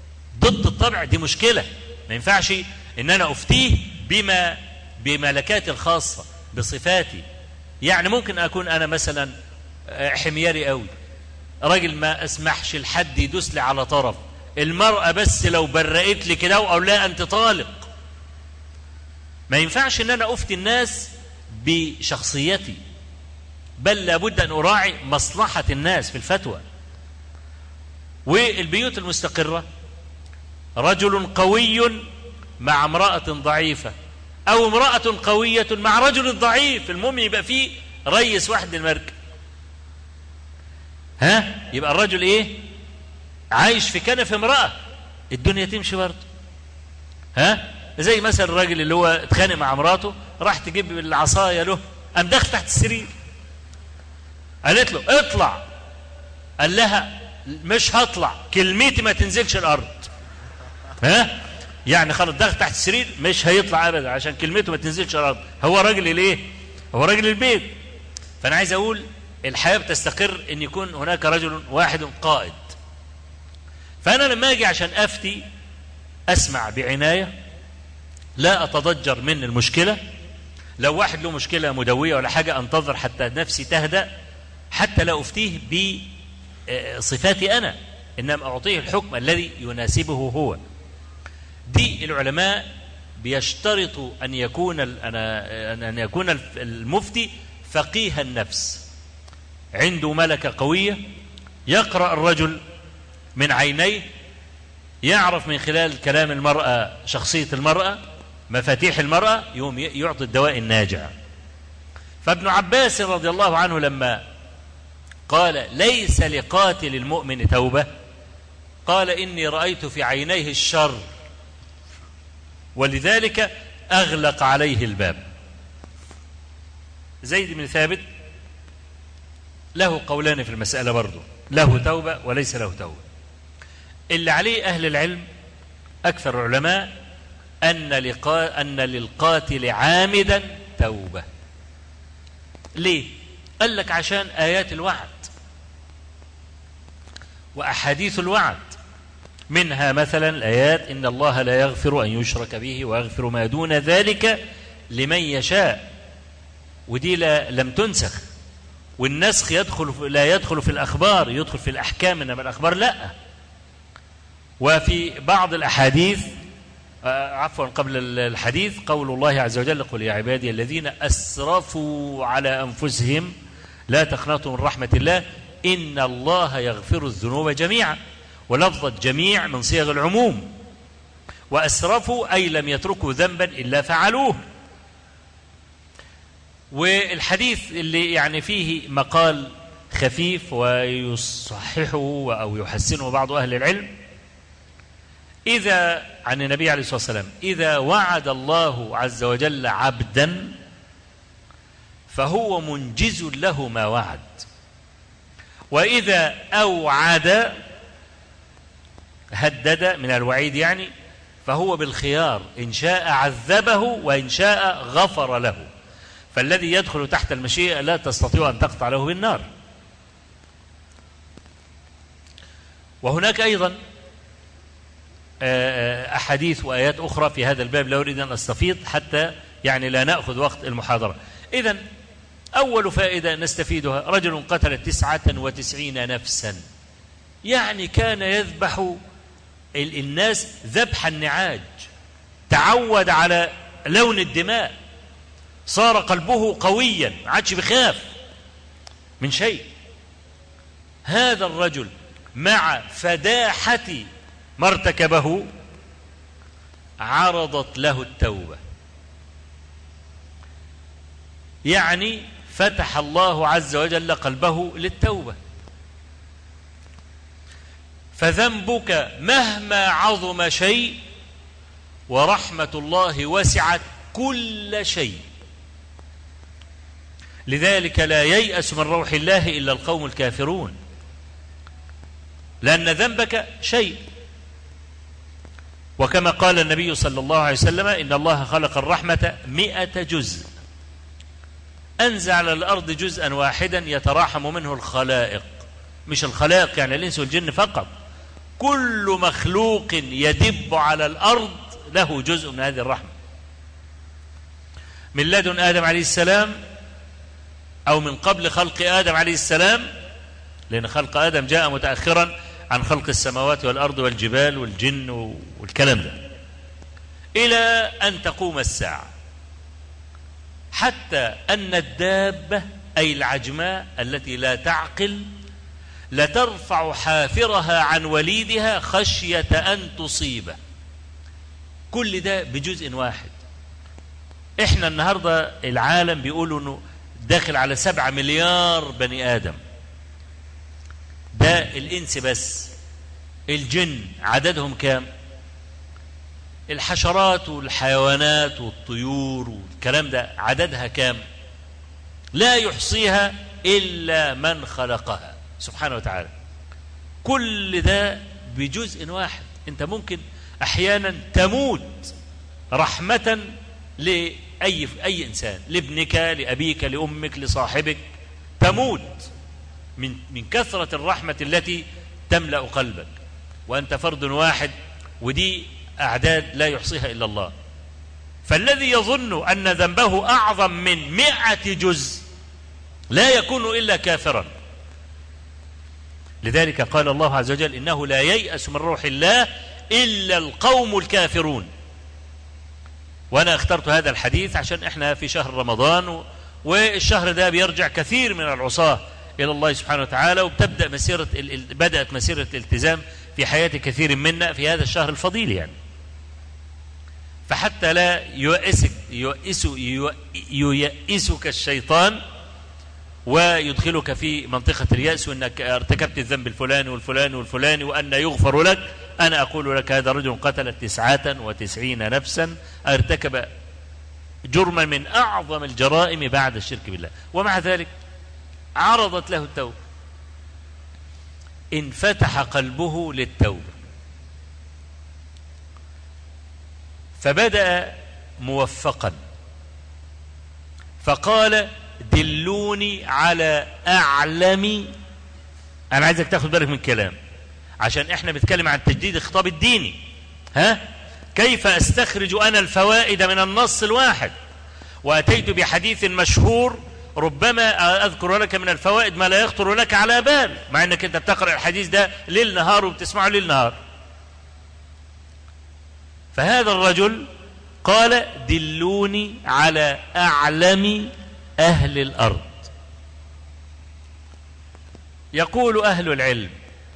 ضد الطبع دي مشكلة. ما ينفعش ان انا افتيه بما بملكاتي الخاصة بصفاتي. يعني ممكن اكون انا مثلا حمياري قوي، راجل ما اسمحش لحد يدوس لي على طرف، المرأة بس لو برقت لي كده او لا انت طالق. ما ينفعش ان انا افتي الناس بشخصيتي، بل لابد ان اراعي مصلحة الناس في الفتوى. والبيوت المستقرة رجل قوي مع امرأة ضعيفة، او امرأة قوية مع رجل ضعيف، المهم يبقى فيه ريس واحد للمركب. ها يبقى الرجل ايه؟ عايش في كنف امرأة، الدنيا تمشي برضه. ها زي مثلا الراجل اللي هو اتخانق مع مراته، راح تجيب العصايه له، قام داخل تحت السرير، قالت له اطلع، قال لها مش هطلع، كلمتي ما تنزلش الارض. ها يعني خلاص داخل تحت السرير مش هيطلع ابدا عشان كلمته ما تنزلش الارض. هو راجل الايه؟ هو راجل البيت. فانا عايز اقول الحياه بتستقر ان يكون هناك رجل واحد قائد. فانا لما اجي عشان افتي اسمع بعنايه، لا أتضجر من المشكلة. لو واحد له مشكلة مدوية ولا حاجة أنتظر حتى نفسي تهدأ، حتى لا أفتيه بصفاتي أنا، إنما أعطيه الحكم الذي يناسبه هو. دي العلماء بيشترطوا أن يكون أن يكون المفتي فقيه النفس، عنده ملكة قوية، يقرأ الرجل من عينيه، يعرف من خلال كلام المرأة شخصية المرأة، مفاتيح المرأة، يوم يعطي الدواء الناجع. فابن عباس رضي الله عنه لما قال ليس لقاتل المؤمن توبة، قال إني رأيت في عينيه الشر ولذلك أغلق عليه الباب. زيد بن ثابت له قولان في المسألة برضو، له توبة وليس له توبة. اللي عليه أهل العلم أكثر العلماء أن, لقا... أن للقاتل عامدا توبة. ليه؟ قال لك عشان آيات الوعد وأحاديث الوعد، منها مثلا الآيات إن الله لا يغفر أن يشرك به ويغفر ما دون ذلك لمن يشاء، ودي لا لم تنسخ. والنسخ يدخل لا يدخل في الأخبار، يدخل في الأحكام، إنما الأخبار لا. وفي بعض الأحاديث عفوا قبل الحديث قول الله عز وجل قل يا عبادي الذين أسرفوا على أنفسهم لا تقنطوا من رحمة الله إن الله يغفر الذنوب جميعا، ولفظة جميع من صيغ العموم، وأسرفوا أي لم يتركوا ذنبا إلا فعلوه. والحديث اللي يعني فيه مقال خفيف ويصححه أو يحسنه بعض أهل العلم، إذا عن النبي عليه الصلاة والسلام إذا وعد الله عز وجل عبدا فهو منجز له ما وعد، وإذا أوعد هدد من الوعيد يعني فهو بالخيار، إن شاء عذبه وإن شاء غفر له. فالذي يدخل تحت المشيئة لا تستطيع أن تقطع له بالنار. وهناك أيضا أحاديث وآيات أخرى في هذا الباب لا أريد أن أستفيض حتى يعني لا نأخذ وقت المحاضرة. إذن أول فائدة نستفيدها، رجل قتل تسعة وتسعين نفسا، يعني كان يذبح الناس ذبح النعاج، تعود على لون الدماء، صار قلبه قويا، ما عادش بخاف من شيء. هذا الرجل مع فداحة ما ارتكبه عرضت له التوبة، يعني فتح الله عز وجل قلبه للتوبة. فذنبك مهما عظم شيء ورحمة الله وسعت كل شيء، لذلك لا ييأس من روح الله إلا القوم الكافرون، لأن ذنبك شيء. وكما قال النبي صلى الله عليه وسلم إن الله خلق الرحمة مئة جزء، أنزل على الأرض جزءا واحدا يتراحم منه الخلائق، مش الخلائق يعني الإنس والجن فقط، كل مخلوق يدب على الأرض له جزء من هذه الرحمة، من لدن آدم عليه السلام أو من قبل خلق آدم عليه السلام، لأن خلق آدم جاء متأخرا عن خلق السماوات والأرض والجبال والجن والكلام ده، إلى أن تقوم الساعة، حتى أن الدابة أي العجماء التي لا تعقل لترفع حافرها عن وليدها خشية أن تصيبه. كل ده بجزء واحد. احنا النهاردة العالم بيقولوا انه داخل على سبعة مليار بني آدم، ده الإنس بس. الجن عددهم كام؟ الحشرات والحيوانات والطيور والكلام ده عددها كام؟ لا يحصيها إلا من خلقها سبحانه وتعالى. كل ده بجزء واحد. انت ممكن احيانا تموت رحمة لأي أي إنسان، لابنك، لأبيك، لأمك، لصاحبك، تموت من من كثرة الرحمة التي تملأ قلبك، وأنت فرد واحد، ودي أعداد لا يحصيها إلا الله. فالذي يظن أن ذنبه أعظم من مئة جزء لا يكون إلا كافرا. لذلك قال الله عز وجل: إنه لا ييأس من روح الله إلا القوم الكافرون. وأنا اخترت هذا الحديث عشان احنا في شهر رمضان، والشهر ده بيرجع كثير من العصاة إلى الله سبحانه وتعالى، وبتبدأ مسيرة بدأت مسيرة الالتزام في حياة كثير منا في هذا الشهر الفضيل يعني. فحتى لا يؤسك يؤس يؤسك الشيطان ويدخلك في منطقة اليأس، وأنك ارتكبت الذنب الفلاني والفلاني والفلاني وأن يغفر لك. أنا أقول لك: هذا رجل قتل تسعة وتسعين نفسا، ارتكب جرما من أعظم الجرائم بعد الشرك بالله، ومع ذلك عرضت له التوبة، انفتح قلبه للتوبة، فبدأ موفقا فقال: دلوني على أعلم. أنا عايزك تاخد بالك من الكلام، عشان احنا بنتكلم عن تجديد الخطاب الديني. ها؟ كيف أستخرج أنا الفوائد من النص الواحد؟ وأتيت بحديث مشهور ربما أذكر لك من الفوائد ما لا يخطر لك على بال، مع أنك أنت بتقرأ الحديث ده ليل نهار وبتسمعه ليل نهار. فهذا الرجل قال: دلوني على أعلم أهل الأرض. يقول أهل العلم: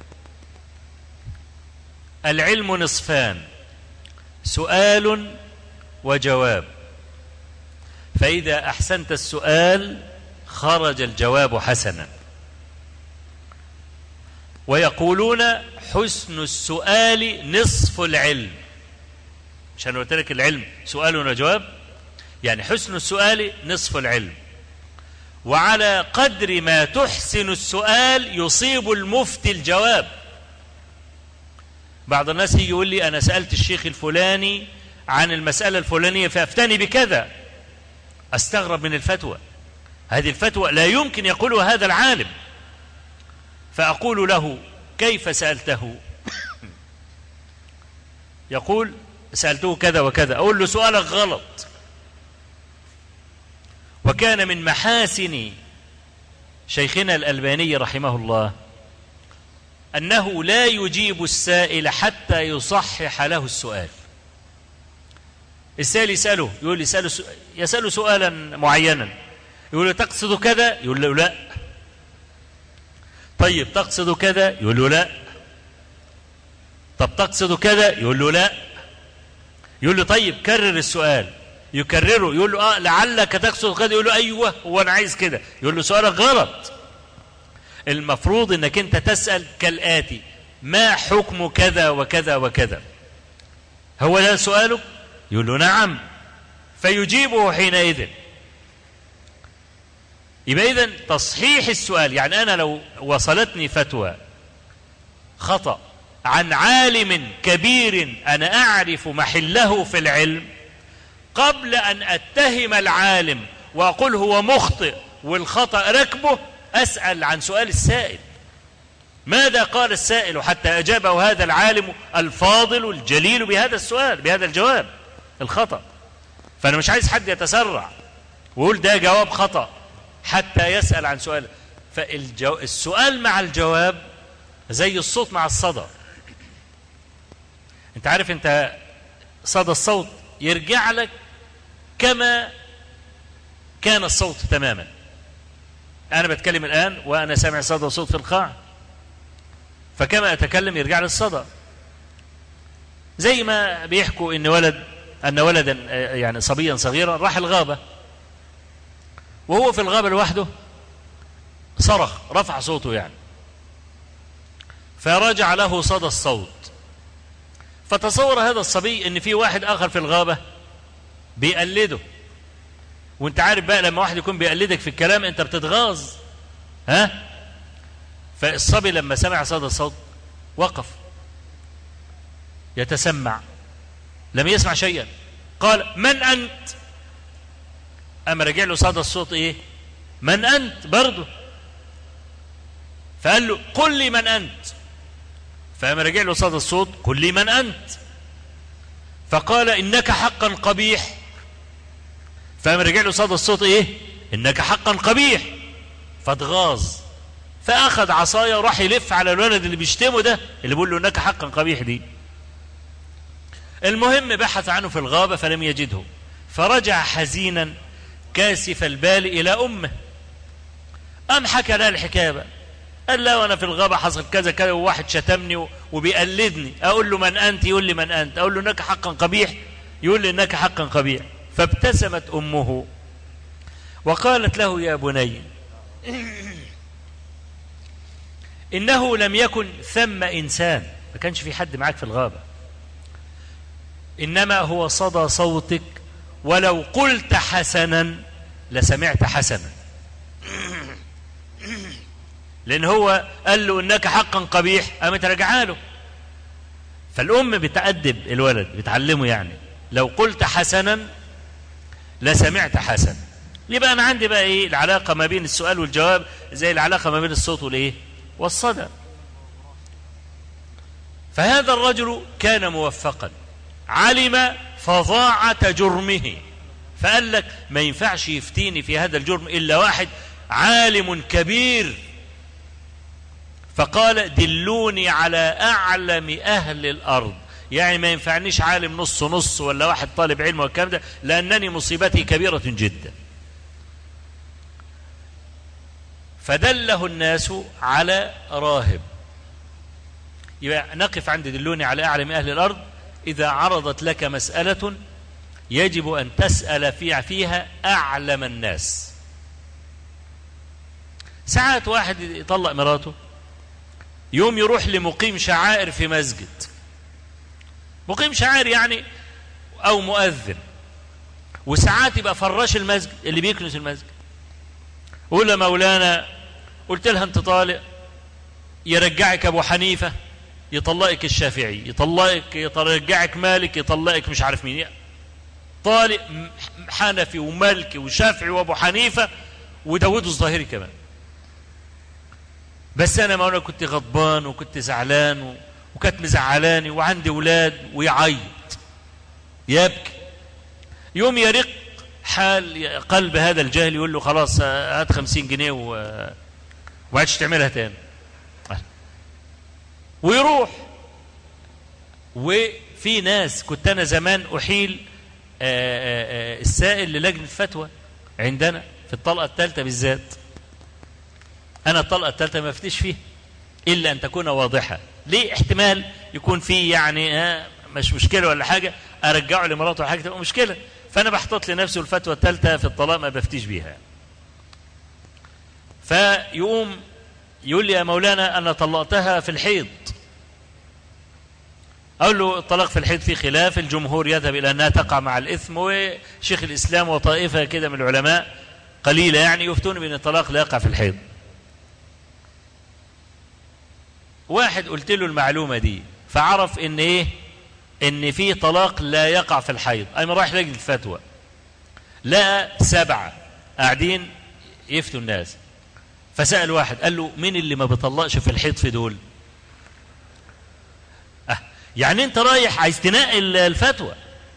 العلم نصفان، سؤال وجواب، فإذا أحسنت السؤال خرج الجواب حسنا. ويقولون: حسن السؤال نصف العلم. مش أنا قلت لك العلم سؤال وجواب؟ يعني حسن السؤال نصف العلم. وعلى قدر ما تحسن السؤال يصيب المفتي الجواب. بعض الناس يجي يقول لي: أنا سألت الشيخ الفلاني عن المسألة الفلانية فأفتني بكذا. أستغرب من الفتوى، هذه الفتوى لا يمكن يقولها هذا العالم. فأقول له: كيف سألته؟ يقول: سألته كذا وكذا. أقول له: سؤالك غلط. وكان من محاسن شيخنا الألباني رحمه الله أنه لا يجيب السائل حتى يصحح له السؤال. السائل يسأله، يقول يسأله يسأله سؤالا معينا، يقول له: تقصد كذا؟ يقول له: لا. طيب تقصد كذا؟ يقول له: لا. طب تقصد كذا؟ يقول له: لا. يقول له: طيب كرر السؤال. يكرره، يقول له: اه لعلك تقصد كذا. يقول له: ايوه هو انا عايز كده. يقول له: سؤالك غلط. المفروض انك انت تسأل كالآتي: ما حكم كذا وكذا وكذا؟ هو ده سؤالك؟ يقول له: نعم. فيجيبه حينئذ. يبقى إذن تصحيح السؤال، يعني أنا لو وصلتني فتوى خطأ عن عالم كبير أنا أعرف محله في العلم، قبل أن أتهم العالم وأقول هو مخطئ والخطأ ركبه، أسأل عن سؤال السائل. ماذا قال السائل حتى أجابه هذا العالم الفاضل الجليل بهذا السؤال بهذا الجواب الخطأ؟ فأنا مش عايز حد يتسرع ويقول ده جواب خطأ حتى يسأل عن سؤال. فالسؤال مع الجواب زي الصوت مع الصدى. انت عارف انت صدى الصوت يرجع لك كما كان الصوت تماما. انا بتكلم الان وانا سامع صدى صوت في القاع، فكما اتكلم يرجع للصدى. زي ما بيحكوا ان ولد ان ولدا يعني صبيا صغيرا راح الغابة، وهو في الغابة لوحده صرخ رفع صوته يعني، فرجع له صدى الصوت. فتصور هذا الصبي ان في واحد اخر في الغابة بيقلده، وانت عارف بقى لما واحد يكون بيقلدك في الكلام انت بتتغاظ ها. فالصبي لما سمع صدى الصوت وقف يتسمع، لم يسمع شيئا. قال من انت؟ اما رجع له صدى الصوت ايه؟ من انت برضه. فقال له قل لي من انت. فاما رجع له صدى الصوت قل لي من انت. فقال انك حقا قبيح. فاما رجع له صدى الصوت ايه؟ انك حقا قبيح. فاتغاظ، فاخذ عصايه وراح يلف على الولد اللي بيشتمه ده اللي بيقول له انك حقا قبيح دي. المهم بحث عنه في الغابة فلم يجده، فرجع حزينا كاسف البال إلى أمه. أم حكى لها الحكاية بقى، قال لا وأنا في الغابة حصل كذا كذا وواحد شتمني وبيقلدني، أقول له من أنت يقول لي من أنت، أقول له إنك حقا قبيح يقول لي إنك حقا قبيح. فابتسمت أمه وقالت له يا بني إنه لم يكن ثم إنسان، ما كانش في حد معاك في الغابة، إنما هو صدى صوتك، ولو قلت حسنا لسمعت حسنا. لأن هو قال له إنك حقا قبيح قامت رجعها له. فالأم بتأدب الولد بتعلمه يعني لو قلت حسنا لسمعت حسنا. يبقى أنا عندي بقى إيه العلاقة ما بين السؤال والجواب زي العلاقة ما بين الصوت والإيه والصدى. فهذا الرجل كان موفقا، علم فظاعة جرمه، فقال لك ما ينفعش يفتيني في هذا الجرم إلا واحد عالم كبير. فقال دلوني على أعلم أهل الأرض، يعني ما ينفعنيش عالم نص نص ولا واحد طالب علم والكلام ده، لأنني مصيبتي كبيرة جدا. فدله الناس على راهب. يبقى نقف عند دلوني على أعلم أهل الأرض إذا عرضت لك مسألة يجب أن تسأل فيها أعلم الناس. ساعات واحد يطلق مراته يوم يروح لمقيم شعائر في مسجد، مقيم شعائر يعني أو مؤذن، وساعات يبقى فراش المسجد اللي بيكنس المسجد، يقول له مولانا قلت لها أنت طالق، يرجعك أبو حنيفة، يطلقك الشافعي، يطلقك يرجعك مالك، يطلقك مش عارف مين، طالق حنفي ومالكي وشافعي وابو حنيفة وداود الظاهري كمان. بس انا ما انا كنت غضبان وكنت زعلان وكانت مزعلاني وعندي اولاد، ويعيط يبكي. يوم يرق حال قلب هذا الجاهل يقول له خلاص هات خمسين جنيه وعادش تعملها تاني، ويروح. وفي ناس كنت انا زمان احيل آآ آآ السائل للجنة فتوى عندنا في الطلقة الثالثة بالذات. انا الطلقة الثالثة ما افتش فيه الا ان تكون واضحة. ليه؟ احتمال يكون فيه يعني مش مشكلة ولا حاجة ارجعه لمراته ولا حاجة تبقى مشكلة، فانا بحطط لنفسي الفتوى الثالثة في الطلاق ما بفتيش بيها. فيقوم يقول لي يا مولانا انا طلقتها في الحيض. أقول له الطلاق في الحيض في خلاف، الجمهور يذهب إلى أنها تقع مع الإثم، وشيخ الإسلام وطائفة كده من العلماء قليلة يعني يفتون بأن الطلاق لا يقع في الحيض. واحد قلت له المعلومة دي فعرف إن إيه إن في طلاق لا يقع في الحيض، أي ما رايح لجنة الفتوى لقى سبعة قاعدين يفتوا الناس، فسأل واحد قال له مين اللي ما بيطلقش في الحيض في دول؟ أه يعني انت رايح عايز تنقل الفتوى.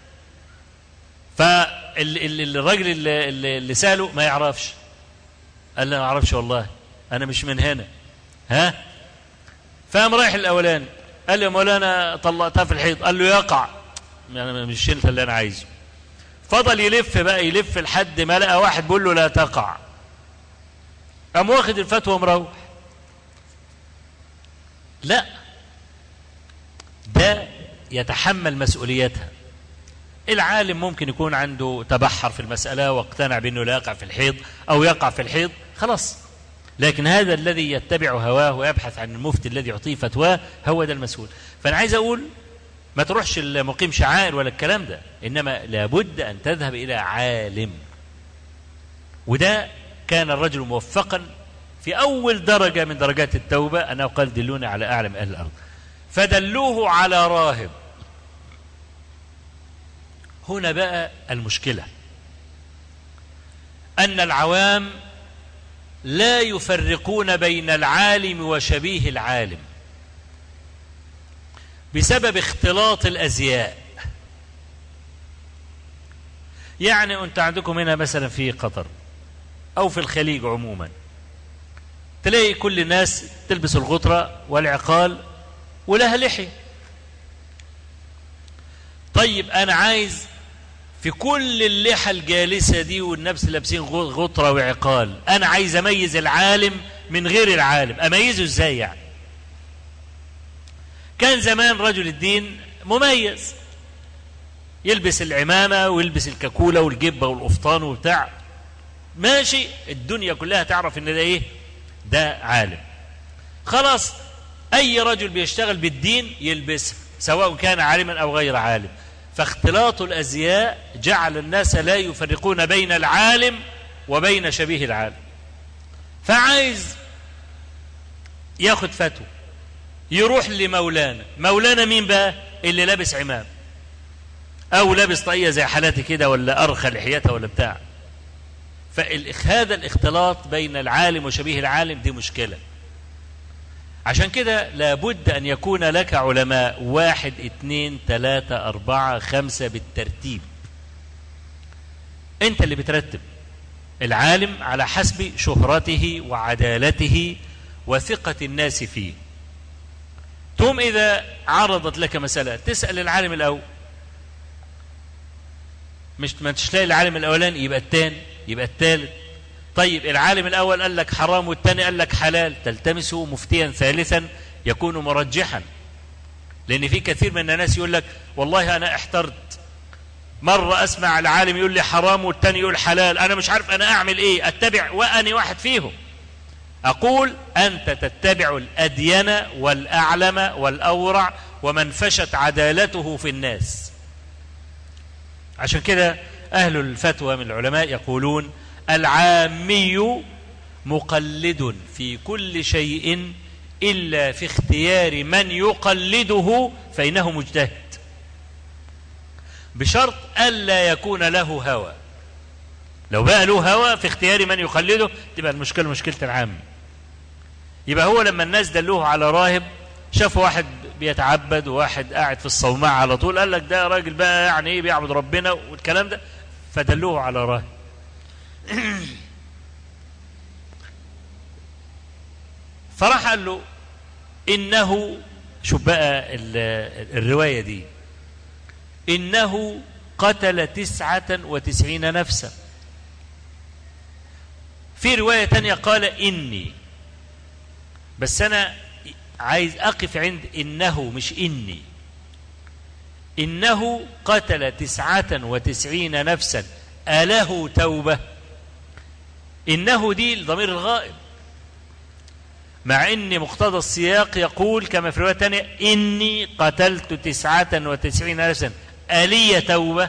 فالراجل اللي, اللي سأله ما يعرفش، قال له ما اعرفش والله انا مش من هنا. ها فقام رايح الاولاني قال له يا مولانا طلقتها في الحيض، قال له يقع، يعني مش انت اللي انا عايزه. فضل يلف بقى يلف لحد ما لقى واحد بيقول له لا تقع، قام واخد الفتوى ومروح. لا، ده يتحمل مسؤوليتها. العالم ممكن يكون عنده تبحر في المسألة واقتنع بأنه لا يقع في الحيض أو يقع في الحيض، خلاص. لكن هذا الذي يتبع هواه ويبحث عن المفتي الذي يعطيه فتواه هو ده المسؤول. فأنا عايز أقول ما تروحش المقيم شعائر ولا الكلام ده، إنما لابد أن تذهب إلى عالم. وده كان الرجل موفقا في أول درجة من درجات التوبة، أنه قال دلوني على أعلم أهل الأرض، فدلوه على راهب. هنا بقى المشكلة، أن العوام لا يفرقون بين العالم وشبيه العالم بسبب اختلاط الأزياء. يعني أنت عندكم هنا مثلا في قطر أو في الخليج عموما، تلاقي كل الناس تلبس الغطرة والعقال ولها لحية. طيب أنا عايز في كل اللحى الجالسة دي والنفس لابسين غطرة وعقال، أنا عايز أميز العالم من غير العالم، أميزه إزاي يعني؟ كان زمان رجل الدين مميز، يلبس العمامة ويلبس الكاكولة والجبة والقفطان وبتاع، ماشي، الدنيا كلها تعرف إن ده إيه؟ ده عالم. خلاص أي رجل بيشتغل بالدين يلبسه سواء كان عالما أو غير عالم. فاختلاط الأزياء جعل الناس لا يفرقون بين العالم وبين شبيه العالم. فعايز ياخد فتوى يروح لمولانا. مولانا مين بقى؟ اللي لابس عمام أو لابس طاقية زي حالاتي كده، ولا أرخى لحيتها ولا بتاع. فهذا الاختلاط بين العالم وشبيه العالم دي مشكلة. عشان كده لابد أن يكون لك علماء، واحد اثنين ثلاثة أربعة خمسة بالترتيب. أنت اللي بترتب العالم على حسب شهرته وعدالته وثقة الناس فيه. ثم إذا عرضت لك مسألة تسأل العالم الأول، مش ما تلاقي العالم الأولاني يبقى الثاني يبقى الثالث. طيب العالم الأول قال لك حرام والثاني قال لك حلال، تلتمسه مفتيا ثالثا يكون مرجحا. لأن في كثير من الناس يقول لك والله أنا احترت، مرة أسمع العالم يقول لي حرام والثاني يقول حلال، أنا مش عارف أنا أعمل إيه، أتبع وأني واحد فيهم. أقول أنت تتبع الأدين والأعلم والأورع ومن فشت عدالته في الناس. عشان كده أهل الفتوى من العلماء يقولون العامي مقلد في كل شيء إلا في اختيار من يقلده فإنه مجتهد، بشرط ألا يكون له هوى. لو بقى له هوى في اختيار من يقلده تبقى المشكلة مشكلة العام. يبقى هو لما الناس دلوه على راهب، شافوا واحد بيتعبد وواحد قاعد في الصومعة على طول، قال لك ده راجل بقى يعني ايه بيعبد ربنا والكلام ده، فدلوه على راهب. فراح قال له إنه، شوف بقى الرواية دي، إنه قتل تسعة وتسعين نفسا. في رواية تانية قال إني، بس أنا عايز أقف عند إنه مش إني. إنه قتل تسعة وتسعين نفسا أله توبة. إنه دي الضمير الغائب، مع إن مقتضى السياق يقول كما في رواية تانية إني قتلت تسعة وتسعين نفسا ألي توبة.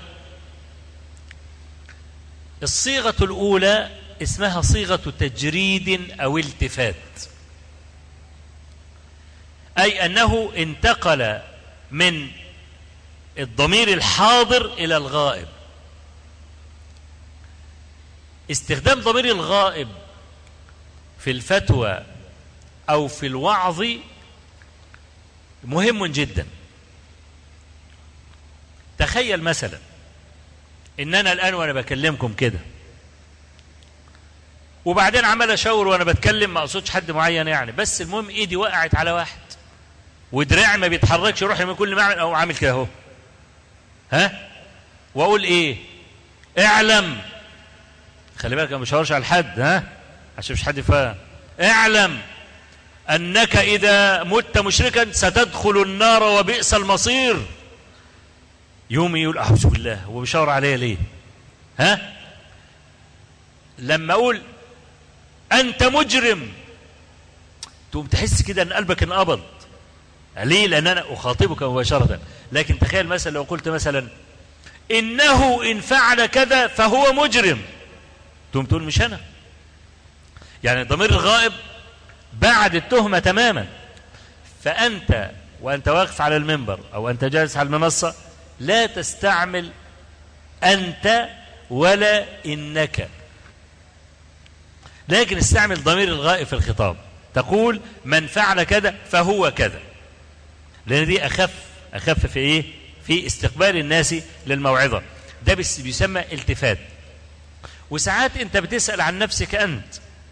الصيغة الأولى اسمها صيغة تجريد أو التفات، أي أنه انتقل من الضمير الحاضر إلى الغائب. استخدام ضمير الغائب في الفتوى أو في الوعظ مهم جدا. تخيل مثلا إن أنا الآن وأنا بكلمكم كده، وبعدين عمل أشاور وأنا بتكلم، ما أقصدش حد معين يعني، بس المهم إيدي وقعت على واحد ودراعي ما بيتحركش، روحي من كل ما أعمل أو عامل كده أهو، ها، وأقول إيه؟ اعلم، خلي بالك أنا ما بشاورش على حد، ها، عشان مش حد يفهم، اعلم أنك إذا مت مشركا ستدخل النار وبئس المصير. يوم يقول أعوذ بالله، هو بيشاور عليا ليه؟ ها؟ لما أقول أنت مجرم تقوم تحس كده أن قلبك انقبض. ليه؟ لأن أنا أخاطبك مباشرة. لكن تخيل مثلا لو قلت مثلا إنه إن فعل كذا فهو مجرم، تقوم تقول مش أنا. يعني ضمير الغائب بعد التهمة تماما. فأنت وأنت واقف على المنبر أو أنت جالس على المنصة لا تستعمل أنت ولا إنك، لكن استعمل ضمير الغائب في الخطاب. تقول من فعل كذا فهو كذا، لأن دي أخف أخف في إيه؟ في استقبال الناس للموعظة. ده بيسمى التفات. وساعات أنت بتسأل عن نفسك أنت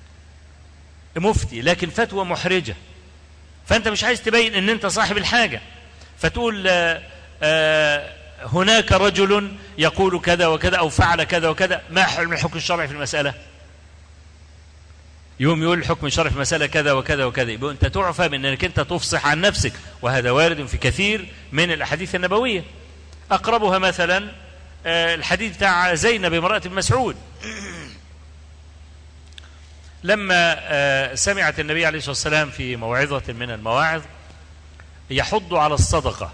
مفتي لكن فتوى محرجة، فأنت مش عايز تبين أن أنت صاحب الحاجة، فتقول آآ آآ هناك رجل يقول كذا وكذا أو فعل كذا وكذا، ما حكم الحكم الشرعي في المسألة؟ يوم يقول الحكم الشرعي في المسألة كذا وكذا وكذا، يبقى أنت تعفى من أنك أنت تفصح عن نفسك، وهذا وارد في كثير من الأحاديث النبوية. أقربها مثلا الحديث بتاع زينب امرأة ابن مسعود، لما سمعت النبي عليه الصلاة والسلام في موعظة من المواعظ يحض على الصدقة،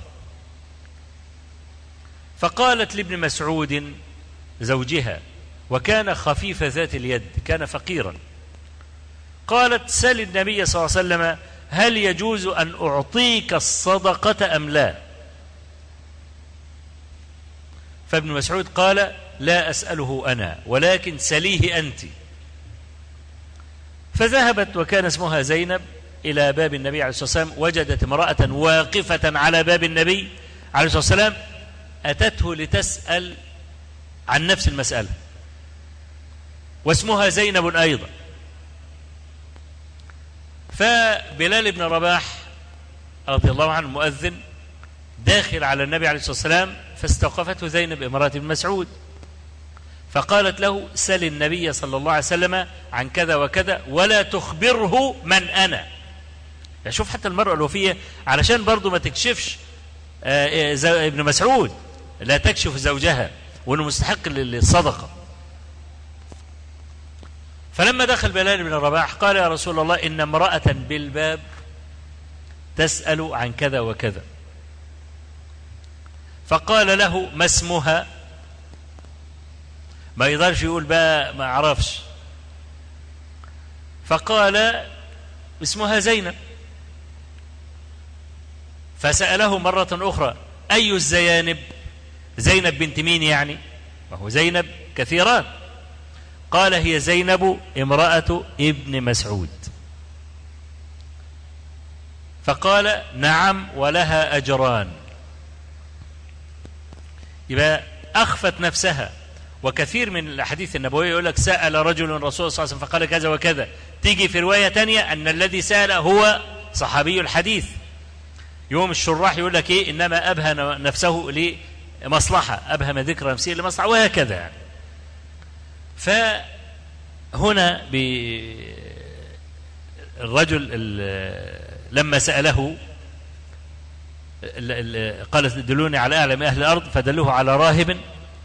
فقالت لابن مسعود زوجها وكان خفيف ذات اليد، كان فقيرا، قالت سل النبي صلى الله عليه وسلم هل يجوز أن أعطيك الصدقة أم لا؟ فابن مسعود قال لا أسأله أنا ولكن سليه أنت. فذهبت وكان اسمها زينب إلى باب النبي عليه الصلاة والسلام، وجدت امرأة واقفة على باب النبي عليه الصلاة والسلام، أتته لتسأل عن نفس المسألة، واسمها زينب أيضا. فبلال بن رباح رضي الله عنه مؤذن داخل على النبي عليه الصلاة والسلام، فاستوقفته زينب امرأة ابن مسعود، فقالت له سل النبي صلى الله عليه وسلم عن كذا وكذا ولا تخبره من أنا. شوف حتى المرأة الوفية علشان برضو ما تكشفش ابن مسعود، لا تكشف زوجها وأنه مستحق للصدقة. فلما دخل بلال بن رباح قال يا رسول الله إن امرأة بالباب تسأل عن كذا وكذا، فقال له ما اسمها؟ ما يقدرش يقول بقى ما عرفش، فقال اسمها زينب. فسأله مرة أخرى أي الزيانب؟ زينب بنت مين يعني؟ وهو زينب كثيران. قال هي زينب امرأة ابن مسعود. فقال نعم ولها أجران. يبقى أخفت نفسها. وكثير من الأحاديث النبوية يقول لك سأل رجل الرسول صلى الله عليه وسلم فقال كذا وكذا، تيجي في رواية تانية أن الذي سأل هو صحابي الحديث. يوم الشراح يقول لك إيه إنما أبهى نفسه لمصلحة، أبهم ذكر نفسه لمصلحة، وهكذا. فهنا الرجل لما سأله قالت دلوني على أعلم أهل الأرض، فدلوه على راهب.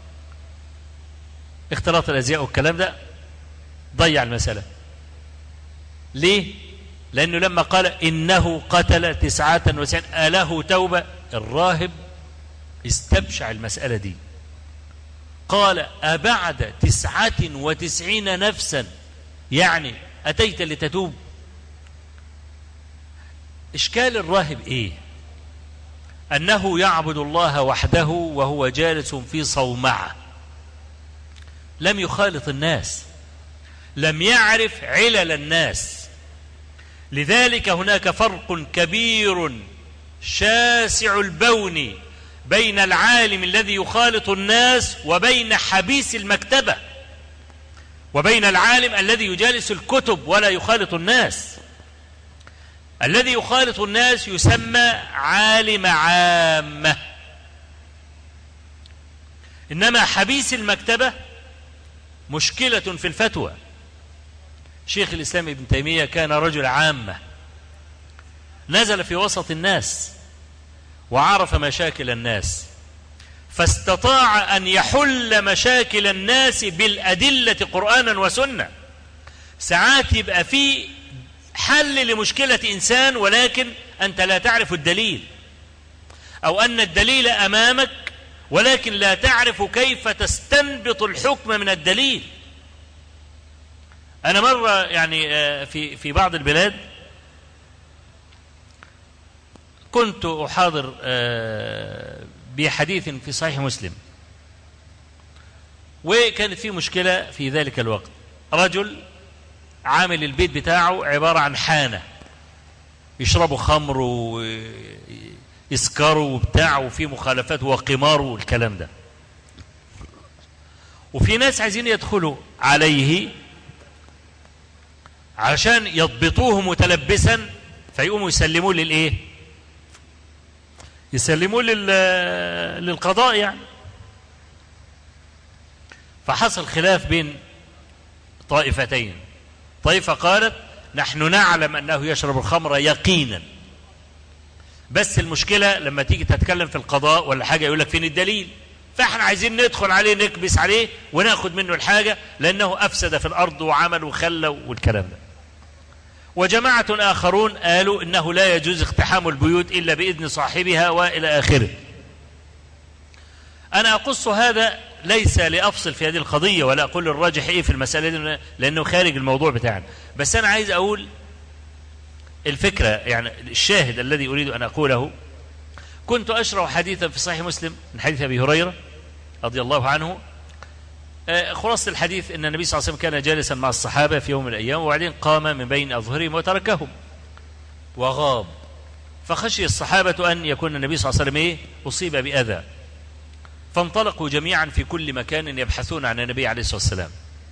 اختلاط الأزياء والكلام ده ضيع المسألة. ليه؟ لأنه لما قال إنه قتل تسعة وتسعين أله توبة، الراهب استبشع المسألة دي، قال أبعد تسعة وتسعين نفسا يعني أتيت لتتوب؟ إشكال الراهب إيه؟ أنه يعبد الله وحده وهو جالس في صومعة، لم يخالط الناس، لم يعرف علل الناس، لذلك هناك فرق كبير شاسع البون بين العالم الذي يخالط الناس وبين حبيس المكتبة، وبين العالم الذي يجالس الكتب ولا يخالط الناس. الذي يخالط الناس يسمى عالم عامة، إنما حبيس المكتبة مشكلة في الفتوى. شيخ الإسلام ابن تيمية كان رجل عامة، نزل في وسط الناس وعرف مشاكل الناس، فاستطاع أن يحل مشاكل الناس بالأدلة قرآنا وسنة. ساعات يبقى في حل لمشكلة إنسان ولكن أنت لا تعرف الدليل، أو أن الدليل أمامك ولكن لا تعرف كيف تستنبط الحكم من الدليل. أنا مرة يعني في في بعض البلاد كنت أحاضر بحديث في صحيح مسلم، وكانت في مشكلة في ذلك الوقت. رجل عامل البيت بتاعه عبارة عن حانة، يشربوا خمر ويسكروا وبتاع، وفي مخالفات وقمار والكلام ده، وفي ناس عايزين يدخلوا عليه عشان يضبطوه متلبسا، فيقوموا يسلموه للايه؟ يسلموه للقضاء يعني. فحصل خلاف بين طائفتين. طائفة قالت نحن نعلم أنه يشرب الخمر يقينا، بس المشكلة لما تيجي تتكلم في القضاء ولا حاجة يقول لك فين الدليل، فاحنا عايزين ندخل عليه نكبس عليه وناخد منه الحاجة لأنه أفسد في الأرض وعمل وخلى والكلام ده. وجماعة آخرون قالوا إنه لا يجوز اقتحام البيوت إلا بإذن صاحبها وإلى آخره. أنا أقص هذا ليس لأفصل في هذه القضية ولا أقول الراجح إيه في المسألة دي لأنه خارج الموضوع بتاعنا، بس أنا عايز أقول الفكرة، يعني الشاهد الذي أريد أن أقوله. كنت أشرح حديثا في صحيح مسلم من حديث أبي هريرة رضي الله عنه. خلاصة الحديث أن النبي صلى الله عليه وسلم كان جالسا مع الصحابة في يوم من الأيام، وبعدين قام من بين أظهرهم وتركهم وغاب، فخشي الصحابة أن يكون النبي صلى الله عليه وسلم إيه؟ أصيب بأذى، فانطلقوا جميعا في كل مكان يبحثون عن النبي عليه الصلاة والسلام.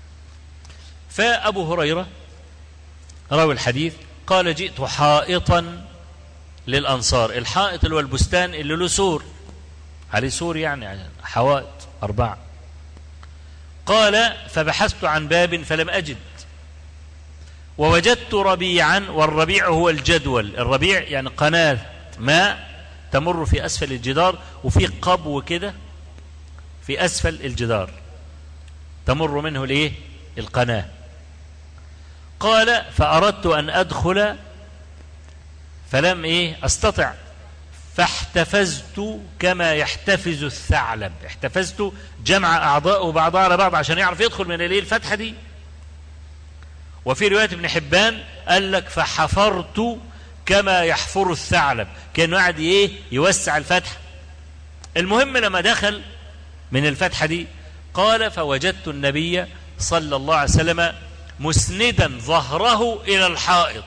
فأبو هريرة راوي الحديث قال جئت حائطا للأنصار. الحائط اللي هو البستان اللي له سور عليه سور، يعني حوائط أربعة. قال فبحثت عن باب فلم أجد، ووجدت ربيعا، والربيع هو الجدول. الربيع يعني قناة ماء تمر في أسفل الجدار، وفي قبو كده في أسفل الجدار تمر منه الايه؟ القناة. قال فأردت أن أدخل فلم ايه أستطع، فاحتفزت كما يحتفز الثعلب. احتفزت جمع أعضاءه بعضها على بعض عشان يعرف يدخل من الايه؟ الفتحة دي. وفي رواية ابن حبان قال لك فحفرت كما يحفر الثعلب، كان قاعد ايه؟ يوسع الفتحة. المهم لما دخل من الفتحة دي قال فوجدت النبي صلى الله عليه وسلم مسندا ظهره إلى الحائط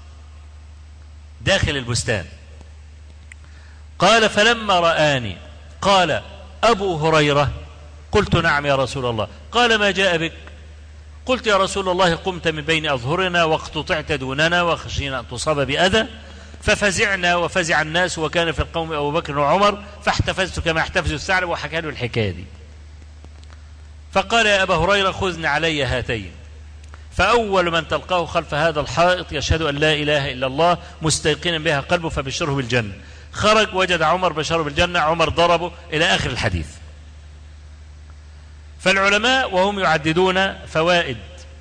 داخل البستان. قال فلما رآني قال أبو هريرة؟ قلت نعم يا رسول الله. قال ما جاء بك؟ قلت يا رسول الله قمت من بين أظهرنا واقتطعت دوننا وخشينا أن تصاب بأذى، ففزعنا وفزع الناس وكان في القوم أبو بكر وعمر، فاحتفزت كما احتفز الثعلب. وحكى له الحكاية دي. فقال يا أبا هريرة خذني علي هاتين، فأول من تلقاه خلف هذا الحائط يشهد أن لا إله إلا الله مستيقنا بها قلبه فبشره بالجنة. خرج وجد عمر بشره بالجنة، عمر ضربه إلى آخر الحديث. فالعلماء وهم يعددون فوائد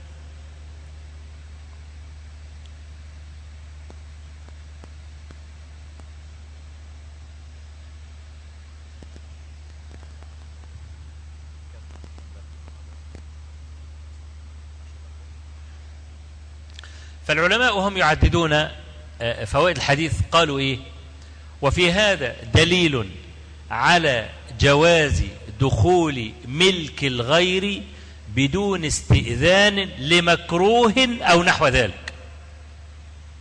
فالعلماء وهم يعددون فوائد الحديث قالوا إيه؟ وفي هذا دليل على جواز دخول ملك الغير بدون استئذان لمكروه أو نحو ذلك.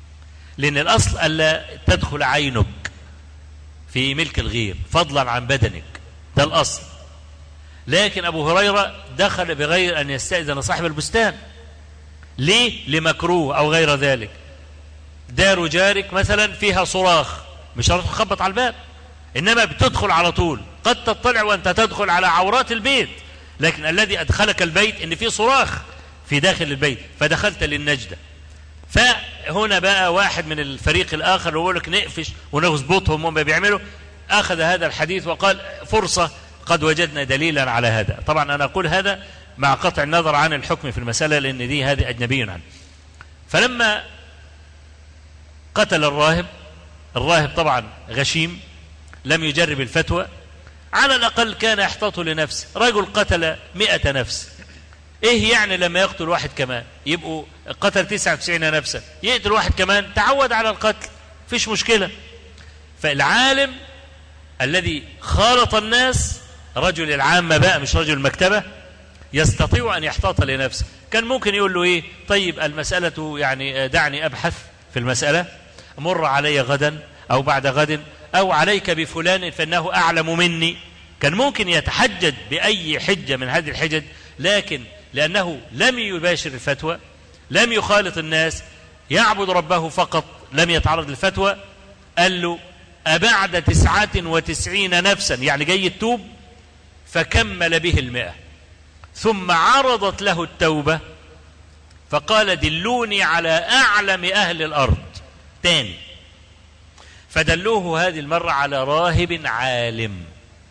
لأن الأصل ألا تدخل عينك في ملك الغير فضلا عن بدنك، ده الأصل. لكن أبو هريرة دخل بغير أن يستأذن صاحب البستان. ليه؟ لمكروه أو غير ذلك. دار جارك مثلا فيها صراخ، مش هتروح تخبط على الباب، إنما بتدخل على طول. قد تطلع وأنت تدخل على عورات البيت، لكن الذي أدخلك البيت إن في صراخ في داخل البيت، فدخلت للنجدة. فهنا بقى واحد من الفريق الآخر يقول لك نقفش ونظبطهم وما بيعملوا، أخذ هذا الحديث وقال فرصة قد وجدنا دليلا على هذا. طبعا أنا أقول هذا مع قطع النظر عن الحكم في المسألة، لأن دي هذه أجنبي عنه. فلما قتل الراهب، الراهب طبعا غشيم لم يجرب الفتوى، على الأقل كان يحتاط لنفسه. رجل قتل مئة نفس، إيه يعني لما يقتل واحد كمان؟ يبقوا قتل تسعة وتسعين نفسا، يقتل واحد كمان، تعود على القتل، فيش مشكلة. فالعالم الذي خالط الناس، رجل العامة بقى مش رجل المكتبة، يستطيع أن يحتاط لنفسه. كان ممكن يقول له إيه؟ طيب المسألة يعني دعني أبحث في المسألة، مر علي غدا أو بعد غد، أو عليك بفلان فإنه أعلم مني. كان ممكن يتحجج بأي حجة من هذه الحجج، لكن لأنه لم يباشر الفتوى، لم يخالط الناس، يعبد ربه فقط، لم يتعرض للفتوى، قال له أبعد تسعة وتسعين نفسا، يعني جاي التوب، فكمل به المئة، ثم عرضت له التوبة فقال دلوني على أعلم أهل الأرض تاني. فدلوه هذه المرة على راهب عالم،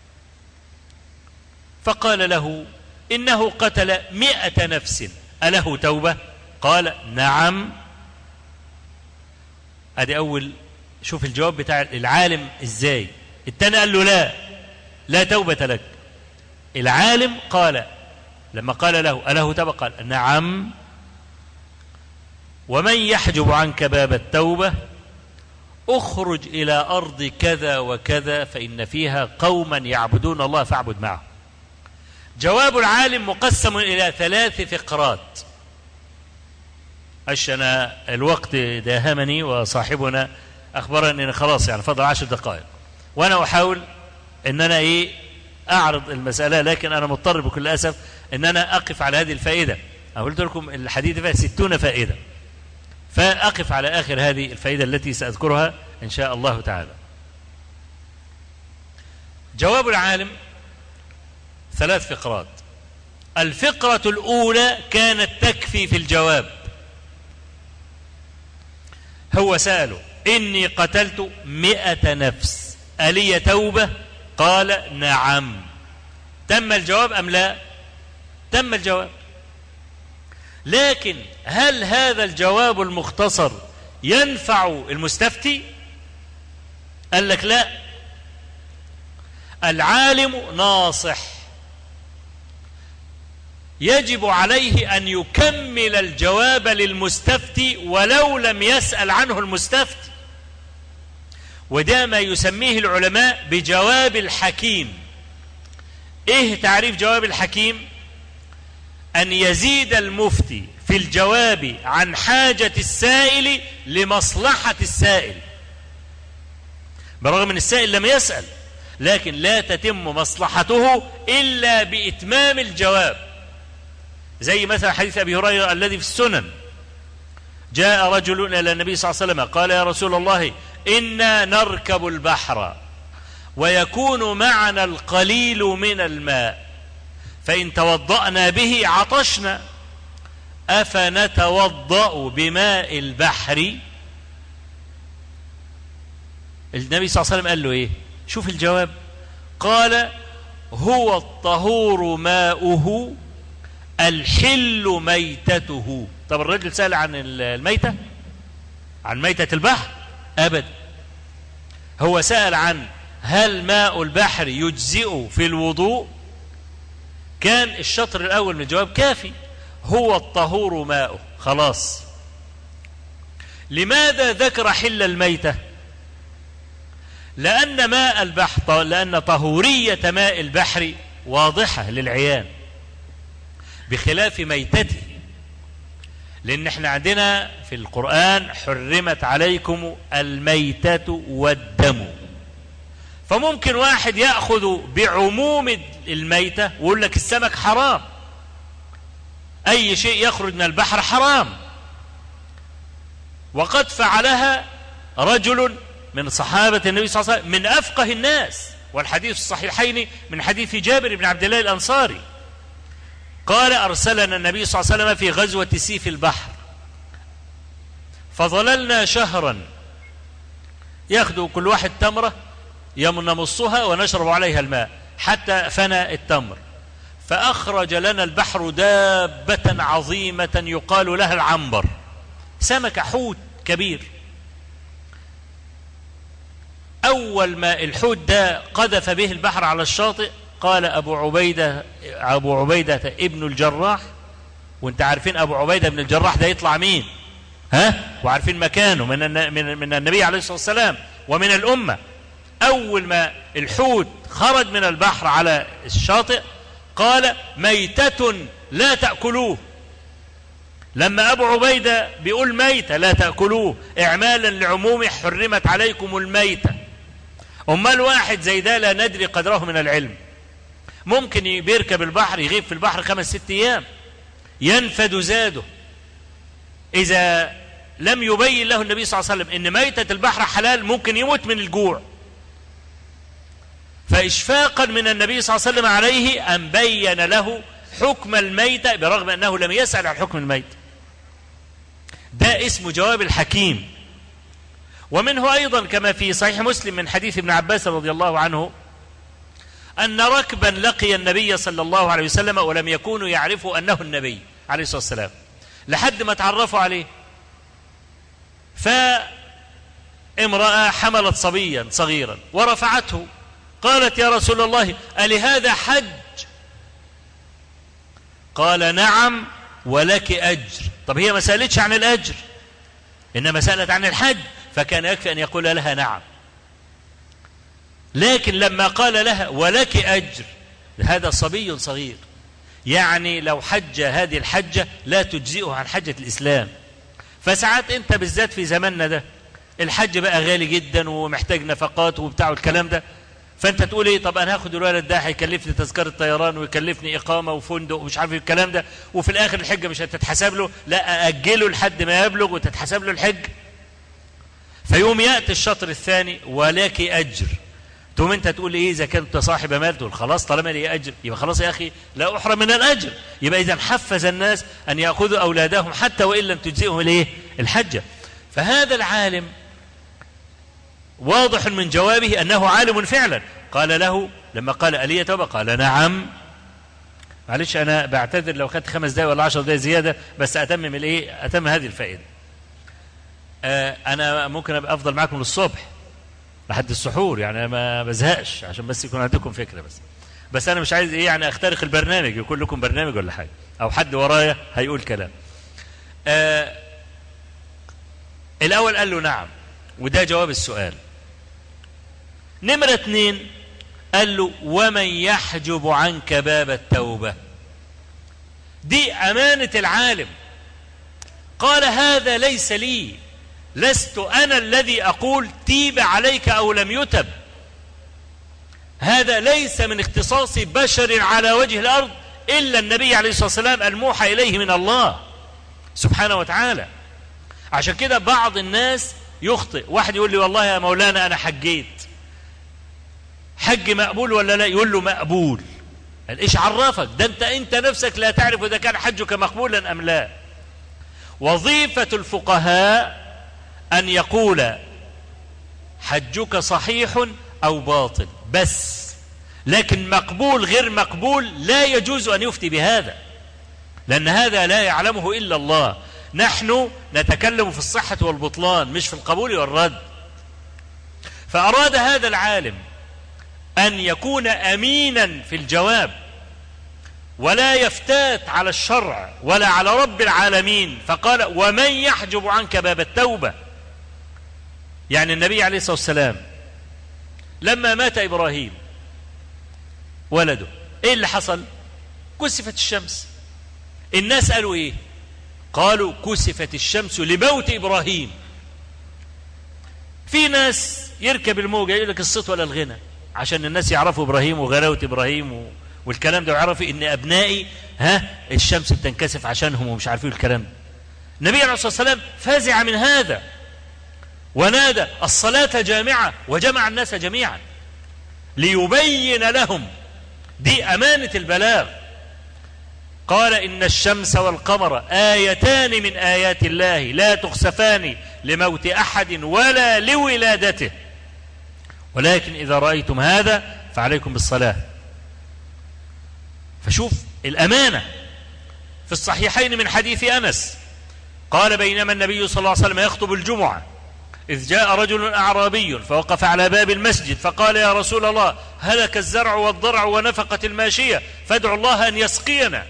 فقال له إنه قتل مئة نفس، أله توبة؟ قال نعم. أدي أول، شوف الجواب بتاع العالم إزاي. التاني قال له لا لا توبة لك. العالم قال لما قال له أله توبة قال نعم. ومن يحجب عنك باب التوبة اخرج إلى أرض كذا وكذا فإن فيها قوما يعبدون الله فاعبد معهم. جواب العالم مقسم إلى ثلاث فقرات. أنا الوقت داهمني وصاحبنا أخبرني أن خلاص يعني فضل عشر دقائق، وأنا أحاول أن أنا إيه أعرض المسألة، لكن أنا مضطر بكل أسف أن أنا أقف على هذه الفائدة. أنا قلت لكم الحديث فيها ستون فائدة، فأقف على آخر هذه الفائدة التي سأذكرها إن شاء الله تعالى. جواب العالم ثلاث فقرات. الفقرة الأولى كانت تكفي في الجواب. هو سأله إني قتلت مئة نفس ألي توبة؟ قال نعم. تم الجواب أم لا؟ تم الجواب. لكن هل هذا الجواب المختصر ينفع المستفتي؟ قال لك لا، العالم ناصح، يجب عليه أن يكمل الجواب للمستفتي ولو لم يسأل عنه المستفتي، وده ما يسميه العلماء بجواب الحكيم. إيه تعريف جواب الحكيم؟ أن يزيد المفتي في الجواب عن حاجة السائل لمصلحة السائل، برغم أن السائل لم يسأل، لكن لا تتم مصلحته إلا بإتمام الجواب. زي مثلا حديث أبي هريرة الذي في السنن، جاء رجل إلى النبي صلى الله عليه وسلم قال يا رسول الله إنا نركب البحر ويكون معنا القليل من الماء، فإن توضأنا به عطشنا، أفنتوضأ بماء البحر؟ النبي صلى الله عليه وسلم قال له إيه؟ شوف الجواب، قال هو الطهور ماؤه الحل ميتته. طب الرجل سأل عن الميتة، عن ميتة البحر؟ أبدا، هو سأل عن هل ماء البحر يجزئ في الوضوء؟ كان الشطر الأول من الجواب كافي، هو الطهور ماؤه، خلاص. لماذا ذكر حل الميتة؟ لأن ماء البحر، لأن طهورية ماء البحر واضحة للعيان، بخلاف ميتته. لأن احنا عندنا في القرآن حرمت عليكم الميتة والدم، فممكن واحد يأخذ بعموم الميتة ويقول لك السمك حرام، أي شيء يخرج من البحر حرام. وقد فعلها رجل من صحابة النبي صلى الله عليه وسلم من أفقه الناس، والحديث الصحيحين من حديث جابر بن عبد الله الأنصاري قال: أرسلنا النبي صلى الله عليه وسلم في غزوة سيف البحر، فظللنا شهرا ياخذ كل واحد تمرة نمصها ونشرب عليها الماء حتى فنى التمر، فأخرج لنا البحر دابة عظيمة يقال لها العنبر، سمك حوت كبير. أول ما الحوت ده قذف به البحر على الشاطئ قال أبو عبيدة أبو عبيدة ابن الجراح، وانت عارفين أبو عبيدة ابن الجراح ده يطلع مين؟ ها؟ وعارفين مكانه من من من النبي عليه الصلاة والسلام ومن الأمة. أول ما الحوت خرج من البحر على الشاطئ قال: ميتة لا تأكلوه. لما أبو عبيدة بيقول ميتة لا تأكلوه إعمالا لعموم حرمت عليكم الميتة، أمال واحد زي ده لا ندري قدره من العلم ممكن بيركب البحر يغيب في البحر خمس ست أيام ينفد زاده، إذا لم يبين له النبي صلى الله عليه وسلم إن ميتة البحر حلال ممكن يموت من الجوع. فإشفاقا من النبي صلى الله عليه وسلم عليه أن بين له حكم الميتة برغم أنه لم يسأل عن حكم الميتة. ده اسمه جواب الحكيم. ومنه أيضا كما في صحيح مسلم من حديث ابن عباس رضي الله عنه أن ركبا لقي النبي صلى الله عليه وسلم ولم يكونوا يعرفوا أنه النبي عليه الصلاة والسلام لحد ما تعرفوا عليه، فامرأة حملت صبيا صغيرا ورفعته، قالت: يا رسول الله ألهذا حج؟ قال: نعم ولك أجر. طب هي ما سألتش عن الأجر إنما سألت عن الحج، فكان يكفي أن يقول لها نعم. لكن لما قال لها ولك أجر، هذا صبي صغير، يعني لو حج هذه الحجة لا تجزئه عن حجة الإسلام. فساعات انت بالذات في زماننا ده الحج بقى غالي جدا ومحتاج نفقات وبتاع الكلام ده، فانت تقول ايه؟ طب انا هاخد الولد ده هيكلفني تذكرة طيران ويكلفني اقامة وفندق ومش عارف الكلام ده، وفي الاخر الحجة مش هتتحسب له، لا اجله لحد ما يبلغ وتتحسب له الحج. فيوم يأتي الشطر الثاني ولك أجر، تقوم انت تقول ايه؟ اذا كنت صاحب مال تقول خلاص طالما لي اجر يبقى خلاص يا اخي لا احرم من الاجر. يبقى اذا حفز الناس ان ياخذوا اولادهم حتى وان لم تجزئهم الايه؟ الحجه. فهذا العالم واضح من جوابه انه عالم فعلا. قال له لما قال الي توبه قال نعم. معلش انا بعتذر لو خدت خمس دقائق ولا عشر دقائق زياده بس اتمم الايه؟ اتم هذه الفائده. آه انا ممكن ابقى افضل معكم للصبح لحد السحور، يعني ما بزهقش عشان بس يكون عندكم فكره. بس بس انا مش عايز ايه يعني اخترق البرنامج، يكون لكم برنامج ولا حاجه او حد ورايا هيقول كلام. آه الاول قال له نعم وده جواب السؤال. نمره اتنين قال له ومن يحجب عنك باب التوبه؟ دي امانه العالم. قال هذا ليس لي، لست أنا الذي أقول تيب عليك أو لم يتب، هذا ليس من اختصاص بشر على وجه الأرض إلا النبي عليه الصلاة والسلام الموحى إليه من الله سبحانه وتعالى. عشان كده بعض الناس يخطئ، واحد يقول لي والله يا مولانا أنا حجيت، حج مقبول ولا لا؟ يقول له مقبول. إيش عرفك؟ ده أنت أنت نفسك لا تعرف إذا كان حجك مقبولا أم لا. وظيفة الفقهاء أن يقول حجك صحيح أو باطل بس، لكن مقبول غير مقبول لا يجوز أن يفتي بهذا، لأن هذا لا يعلمه إلا الله. نحن نتكلم في الصحة والبطلان مش في القبول والرد. فأراد هذا العالم أن يكون أمينا في الجواب ولا يفتات على الشرع ولا على رب العالمين، فقال ومن يحجب عنك باب التوبة؟ يعني النبي عليه الصلاة والسلام لما مات قالوا كسفت الشمس لموت إبراهيم. في ناس يركب الموجة يقول لك الصوت ولا الغنى، عشان الناس يعرفوا إبراهيم وغلاوة إبراهيم و... والكلام ده، ويعرفوا إن أبنائي ها الشمس بتنكسف عشانهم ومش عارفين الكلام ده. النبي عليه الصلاة والسلام فزع من هذا ونادى الصلاة جامعة، وجمع الناس جميعا ليبين لهم، دي أمانة البلاغ. قال إن الشمس والقمر آيتان من آيات الله لا تخسفان لموت أحد ولا لولادته، ولكن إذا رأيتم هذا فعليكم بالصلاة. فشوف الأمانة. في الصحيحين من حديث أنس قال بينما النبي صلى الله عليه وسلم يخطب الجمعة إذ جاء رجل أعرابي فوقف على باب المسجد فقال يا رسول الله هلك الزرع والضرع ونفقت الماشية فادعوا الله أن يسقينا.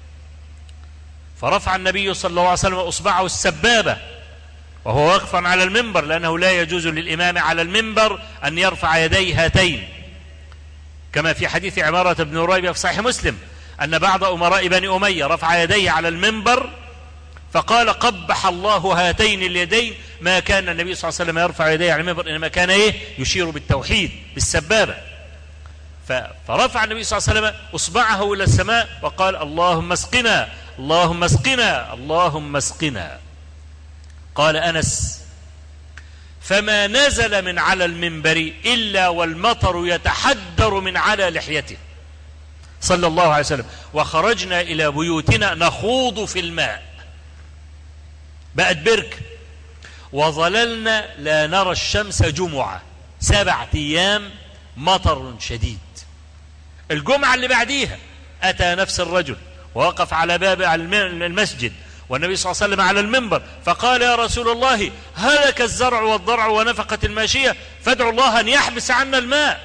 فرفع النبي صلى الله عليه وسلم أصبعه السبابة وهو واقفا على المنبر، لأنه لا يجوز للإمام على المنبر أن يرفع يديه هاتين، كما في حديث عمارة بن ربيعة في صحيح مسلم أن بعض أمراء بني أمية رفع يديه على المنبر فقال قبح الله هاتين اليدين، ما كان النبي صلى الله عليه وسلم يرفع يديه على المنبر إنما كان إيه يشير بالتوحيد بالسبابة. فرفع النبي صلى الله عليه وسلم أصبعه إلى السماء وقال اللهم اسقنا اللهم اسقنا اللهم اسقنا. قال أنس فما نزل من على المنبر إلا والمطر يتحدر من على لحيته صلى الله عليه وسلم، وخرجنا إلى بيوتنا نخوض في الماء، بقت برك، وظللنا لا نرى الشمس جمعة، سبعة أيام مطر شديد. الجمعة اللي بعديها أتى نفس الرجل ووقف على باب المسجد والنبي صلى الله عليه وسلم على المنبر فقال يا رسول الله هلك الزرع والضرع ونفقت الماشية فادعوا الله أن يحبس عنا الماء.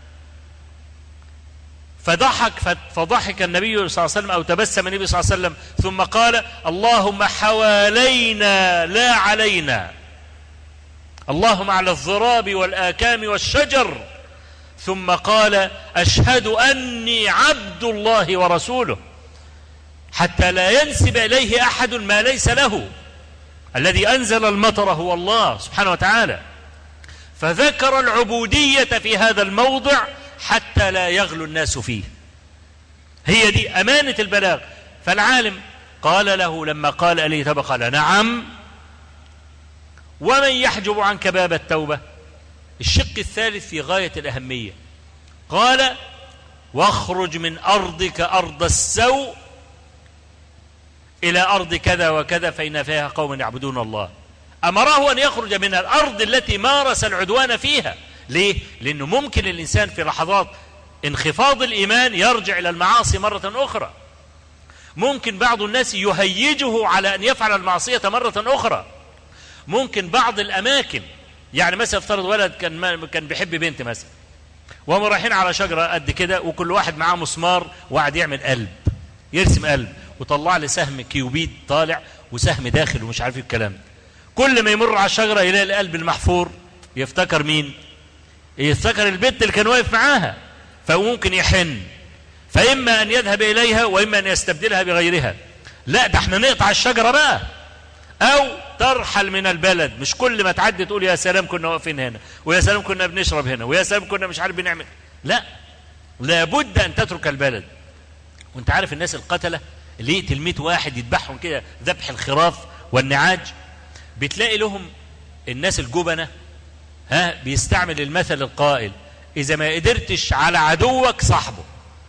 فضحك فضحك النبي صلى الله عليه وسلم أو تبسم النبي صلى الله عليه وسلم ثم قال اللهم حوالينا لا علينا، اللهم على الضراب والآكام والشجر، ثم قال أشهد أني عبد الله ورسوله، حتى لا ينسب إليه أحد ما ليس له. الذي أنزل المطر هو الله سبحانه وتعالى. فذكر العبودية في هذا الموضع حتى لا يغلو الناس فيه. هي دي أمانة البلاغ. فالعالم قال له لما قال ألي توبة قال نعم، ومن يحجب عنك باب التوبة؟ الشق الثالث في غاية الأهمية. قال واخرج من أرضك أرض السوء إلى أرض كذا وكذا فإن فيها قوم يعبدون الله. أمره أن يخرج من الأرض التي مارس العدوان فيها. ليه؟ لأنه ممكن الإنسان في لحظات انخفاض الإيمان يرجع إلى المعاصي مرة أخرى. ممكن بعض الناس يهيجه على أن يفعل المعصية مرة أخرى. ممكن بعض الأماكن، يعني مثلا افترض ولد كان كان بيحب بنت مثلا، وهم رايحين على شجرة قد كده وكل واحد معاه مسمار وقعد يعمل قلب، يرسم قلب وطلع لي سهم كيوبيد طالع وسهم داخل ومش عارف الكلام. كل ما يمر على الشجرة يلاقي القلب المحفور، يفتكر مين؟ يفتكر البنت اللي كان واقف معاها، فممكن يحن، فإما أن يذهب إليها وإما أن يستبدلها بغيرها. لا ده احنا نقطع الشجرة بقى، أو ترحل من البلد. مش كل ما تعدي تقول يا سلام كنا واقفين هنا، ويا سلام كنا بنشرب هنا، ويا سلام كنا مش عارف بنعمل. لا، لابد أن تترك البلد. وانت عارف الناس القتلة اللي يقتل مئة واحد يذبحهم كده ذبح الخراف والنعاج، بتلاقي لهم الناس الجبنة ها بيستعمل المثل القائل إذا ما قدرتش على عدوك صاحبه.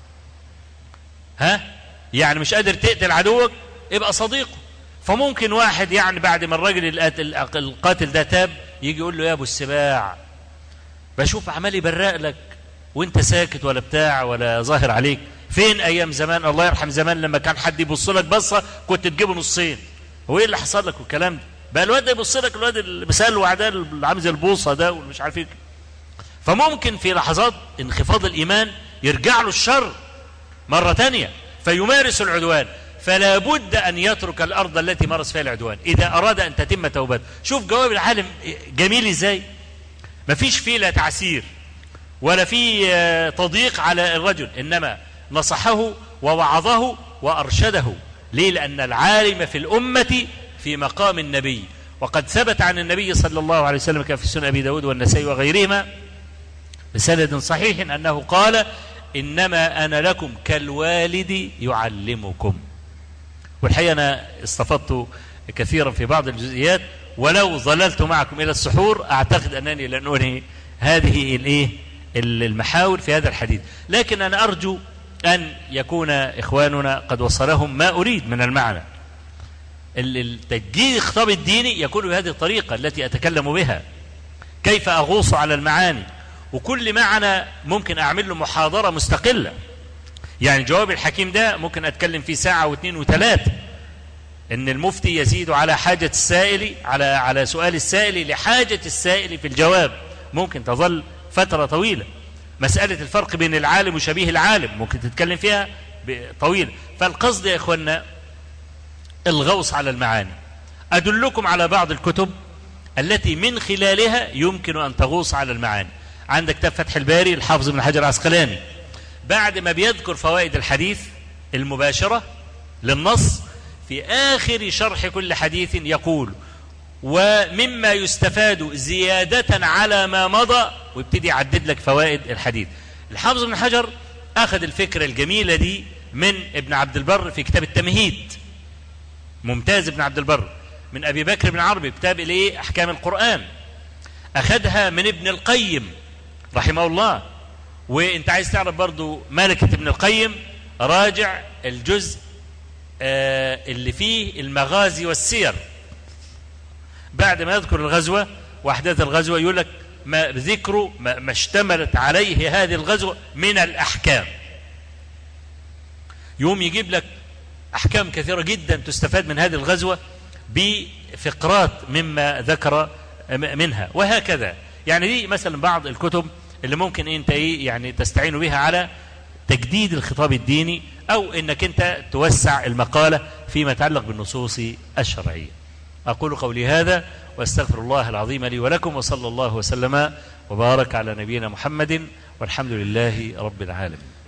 ها يعني مش قادر تقتل عدوك ابقى صديقه. فممكن واحد يعني بعد ما الراجل القاتل ده تاب يجي يقول له يا ابو السباع بشوف عمال يبرق لك وانت ساكت ولا بتاع ولا ظاهر عليك. فين ايام زمان الله يرحم زمان لما كان حد يبص لك بصه كنت تجيبه نصين؟ هو ايه اللي حصل لك والكلام ده؟ بقى الواد ده يبص لك الواد المثال وعدال اللي عامل زي البوصه ده ومش عارف ايه. فممكن في لحظات انخفاض الايمان يرجع له الشر مره ثانيه فيمارس العدوان. فلا بد أن يترك الأرض التي مارس فيها العدوان إذا أراد أن تتم توبته. شوف جواب العالم جميل إزاي، ما فيش فيه لا تعسير ولا فيه تضييق على الرجل، إنما نصحه ووعظه وأرشده ليه؟ لأن العالم في الأمة في مقام النبي، وقد ثبت عن النبي صلى الله عليه وسلم كما في سنن أبي داود والنسائي وغيرهما بسند صحيح أنه قال: إنما أنا لكم كالوالد يعلمكم. والحقيقة أنا استفدت كثيرا في بعض الجزئيات، ولو ظللت معكم إلى السحور أعتقد أنني لن أنهي هذه الإيه المحاور في هذا الحديث، لكن أنا أرجو أن يكون إخواننا قد وصلهم ما أريد من المعنى. التجديد الخطاب الديني يكون بهذه الطريقة التي أتكلم بها، كيف أغوص على المعاني، وكل معنى ممكن أعمل له محاضرة مستقلة. يعني جواب الحكيم ده ممكن أتكلم فيه ساعة واثنين وثلاثة، إن المفتي يزيد على حاجة السائل على على سؤال السائل لحاجة السائل في الجواب، ممكن تظل فترة طويلة. مسألة الفرق بين العالم وشبيه العالم ممكن تتكلم فيها طويل. فالقصد يا إخوانا الغوص على المعاني. أدلكم على بعض الكتب التي من خلالها يمكن أن تغوص على المعاني. عندك كتاب فتح الباري الحافظ ابن حجر العسقلاني، بعد ما بيذكر فوائد الحديث المباشرة للنص، في آخر شرح كل حديث يقول: ومما يستفاد زيادة على ما مضى، ويبتدي يعدد لك فوائد الحديث. الحافظ ابن حجر أخذ الفكرة الجميلة دي من ابن عبد البر في كتاب التمهيد، ممتاز ابن عبد البر، من أبي بكر بن عربي كتاب إليه أحكام القرآن، أخذها من ابن القيم رحمه الله. وانت عايز تعرف برضو ملكة ابن القيم، راجع الجزء آه اللي فيه المغازي والسير، بعد ما يذكر الغزوة وأحداث الغزوة يقول لك ما ذكر ما, ما اشتملت عليه هذه الغزوة من الأحكام، يوم يجيب لك أحكام كثيرة جدا تستفاد من هذه الغزوة بفقرات مما ذكر منها، وهكذا. يعني دي مثلا بعض الكتب اللي ممكن انت ايه يعني تستعين بها على تجديد الخطاب الديني، او انك انت توسع المقالة فيما يتعلق بالنصوص الشرعية. اقول قولي هذا واستغفر الله العظيم لي ولكم، وصلى الله وسلم وبارك على نبينا محمد، والحمد لله رب العالمين.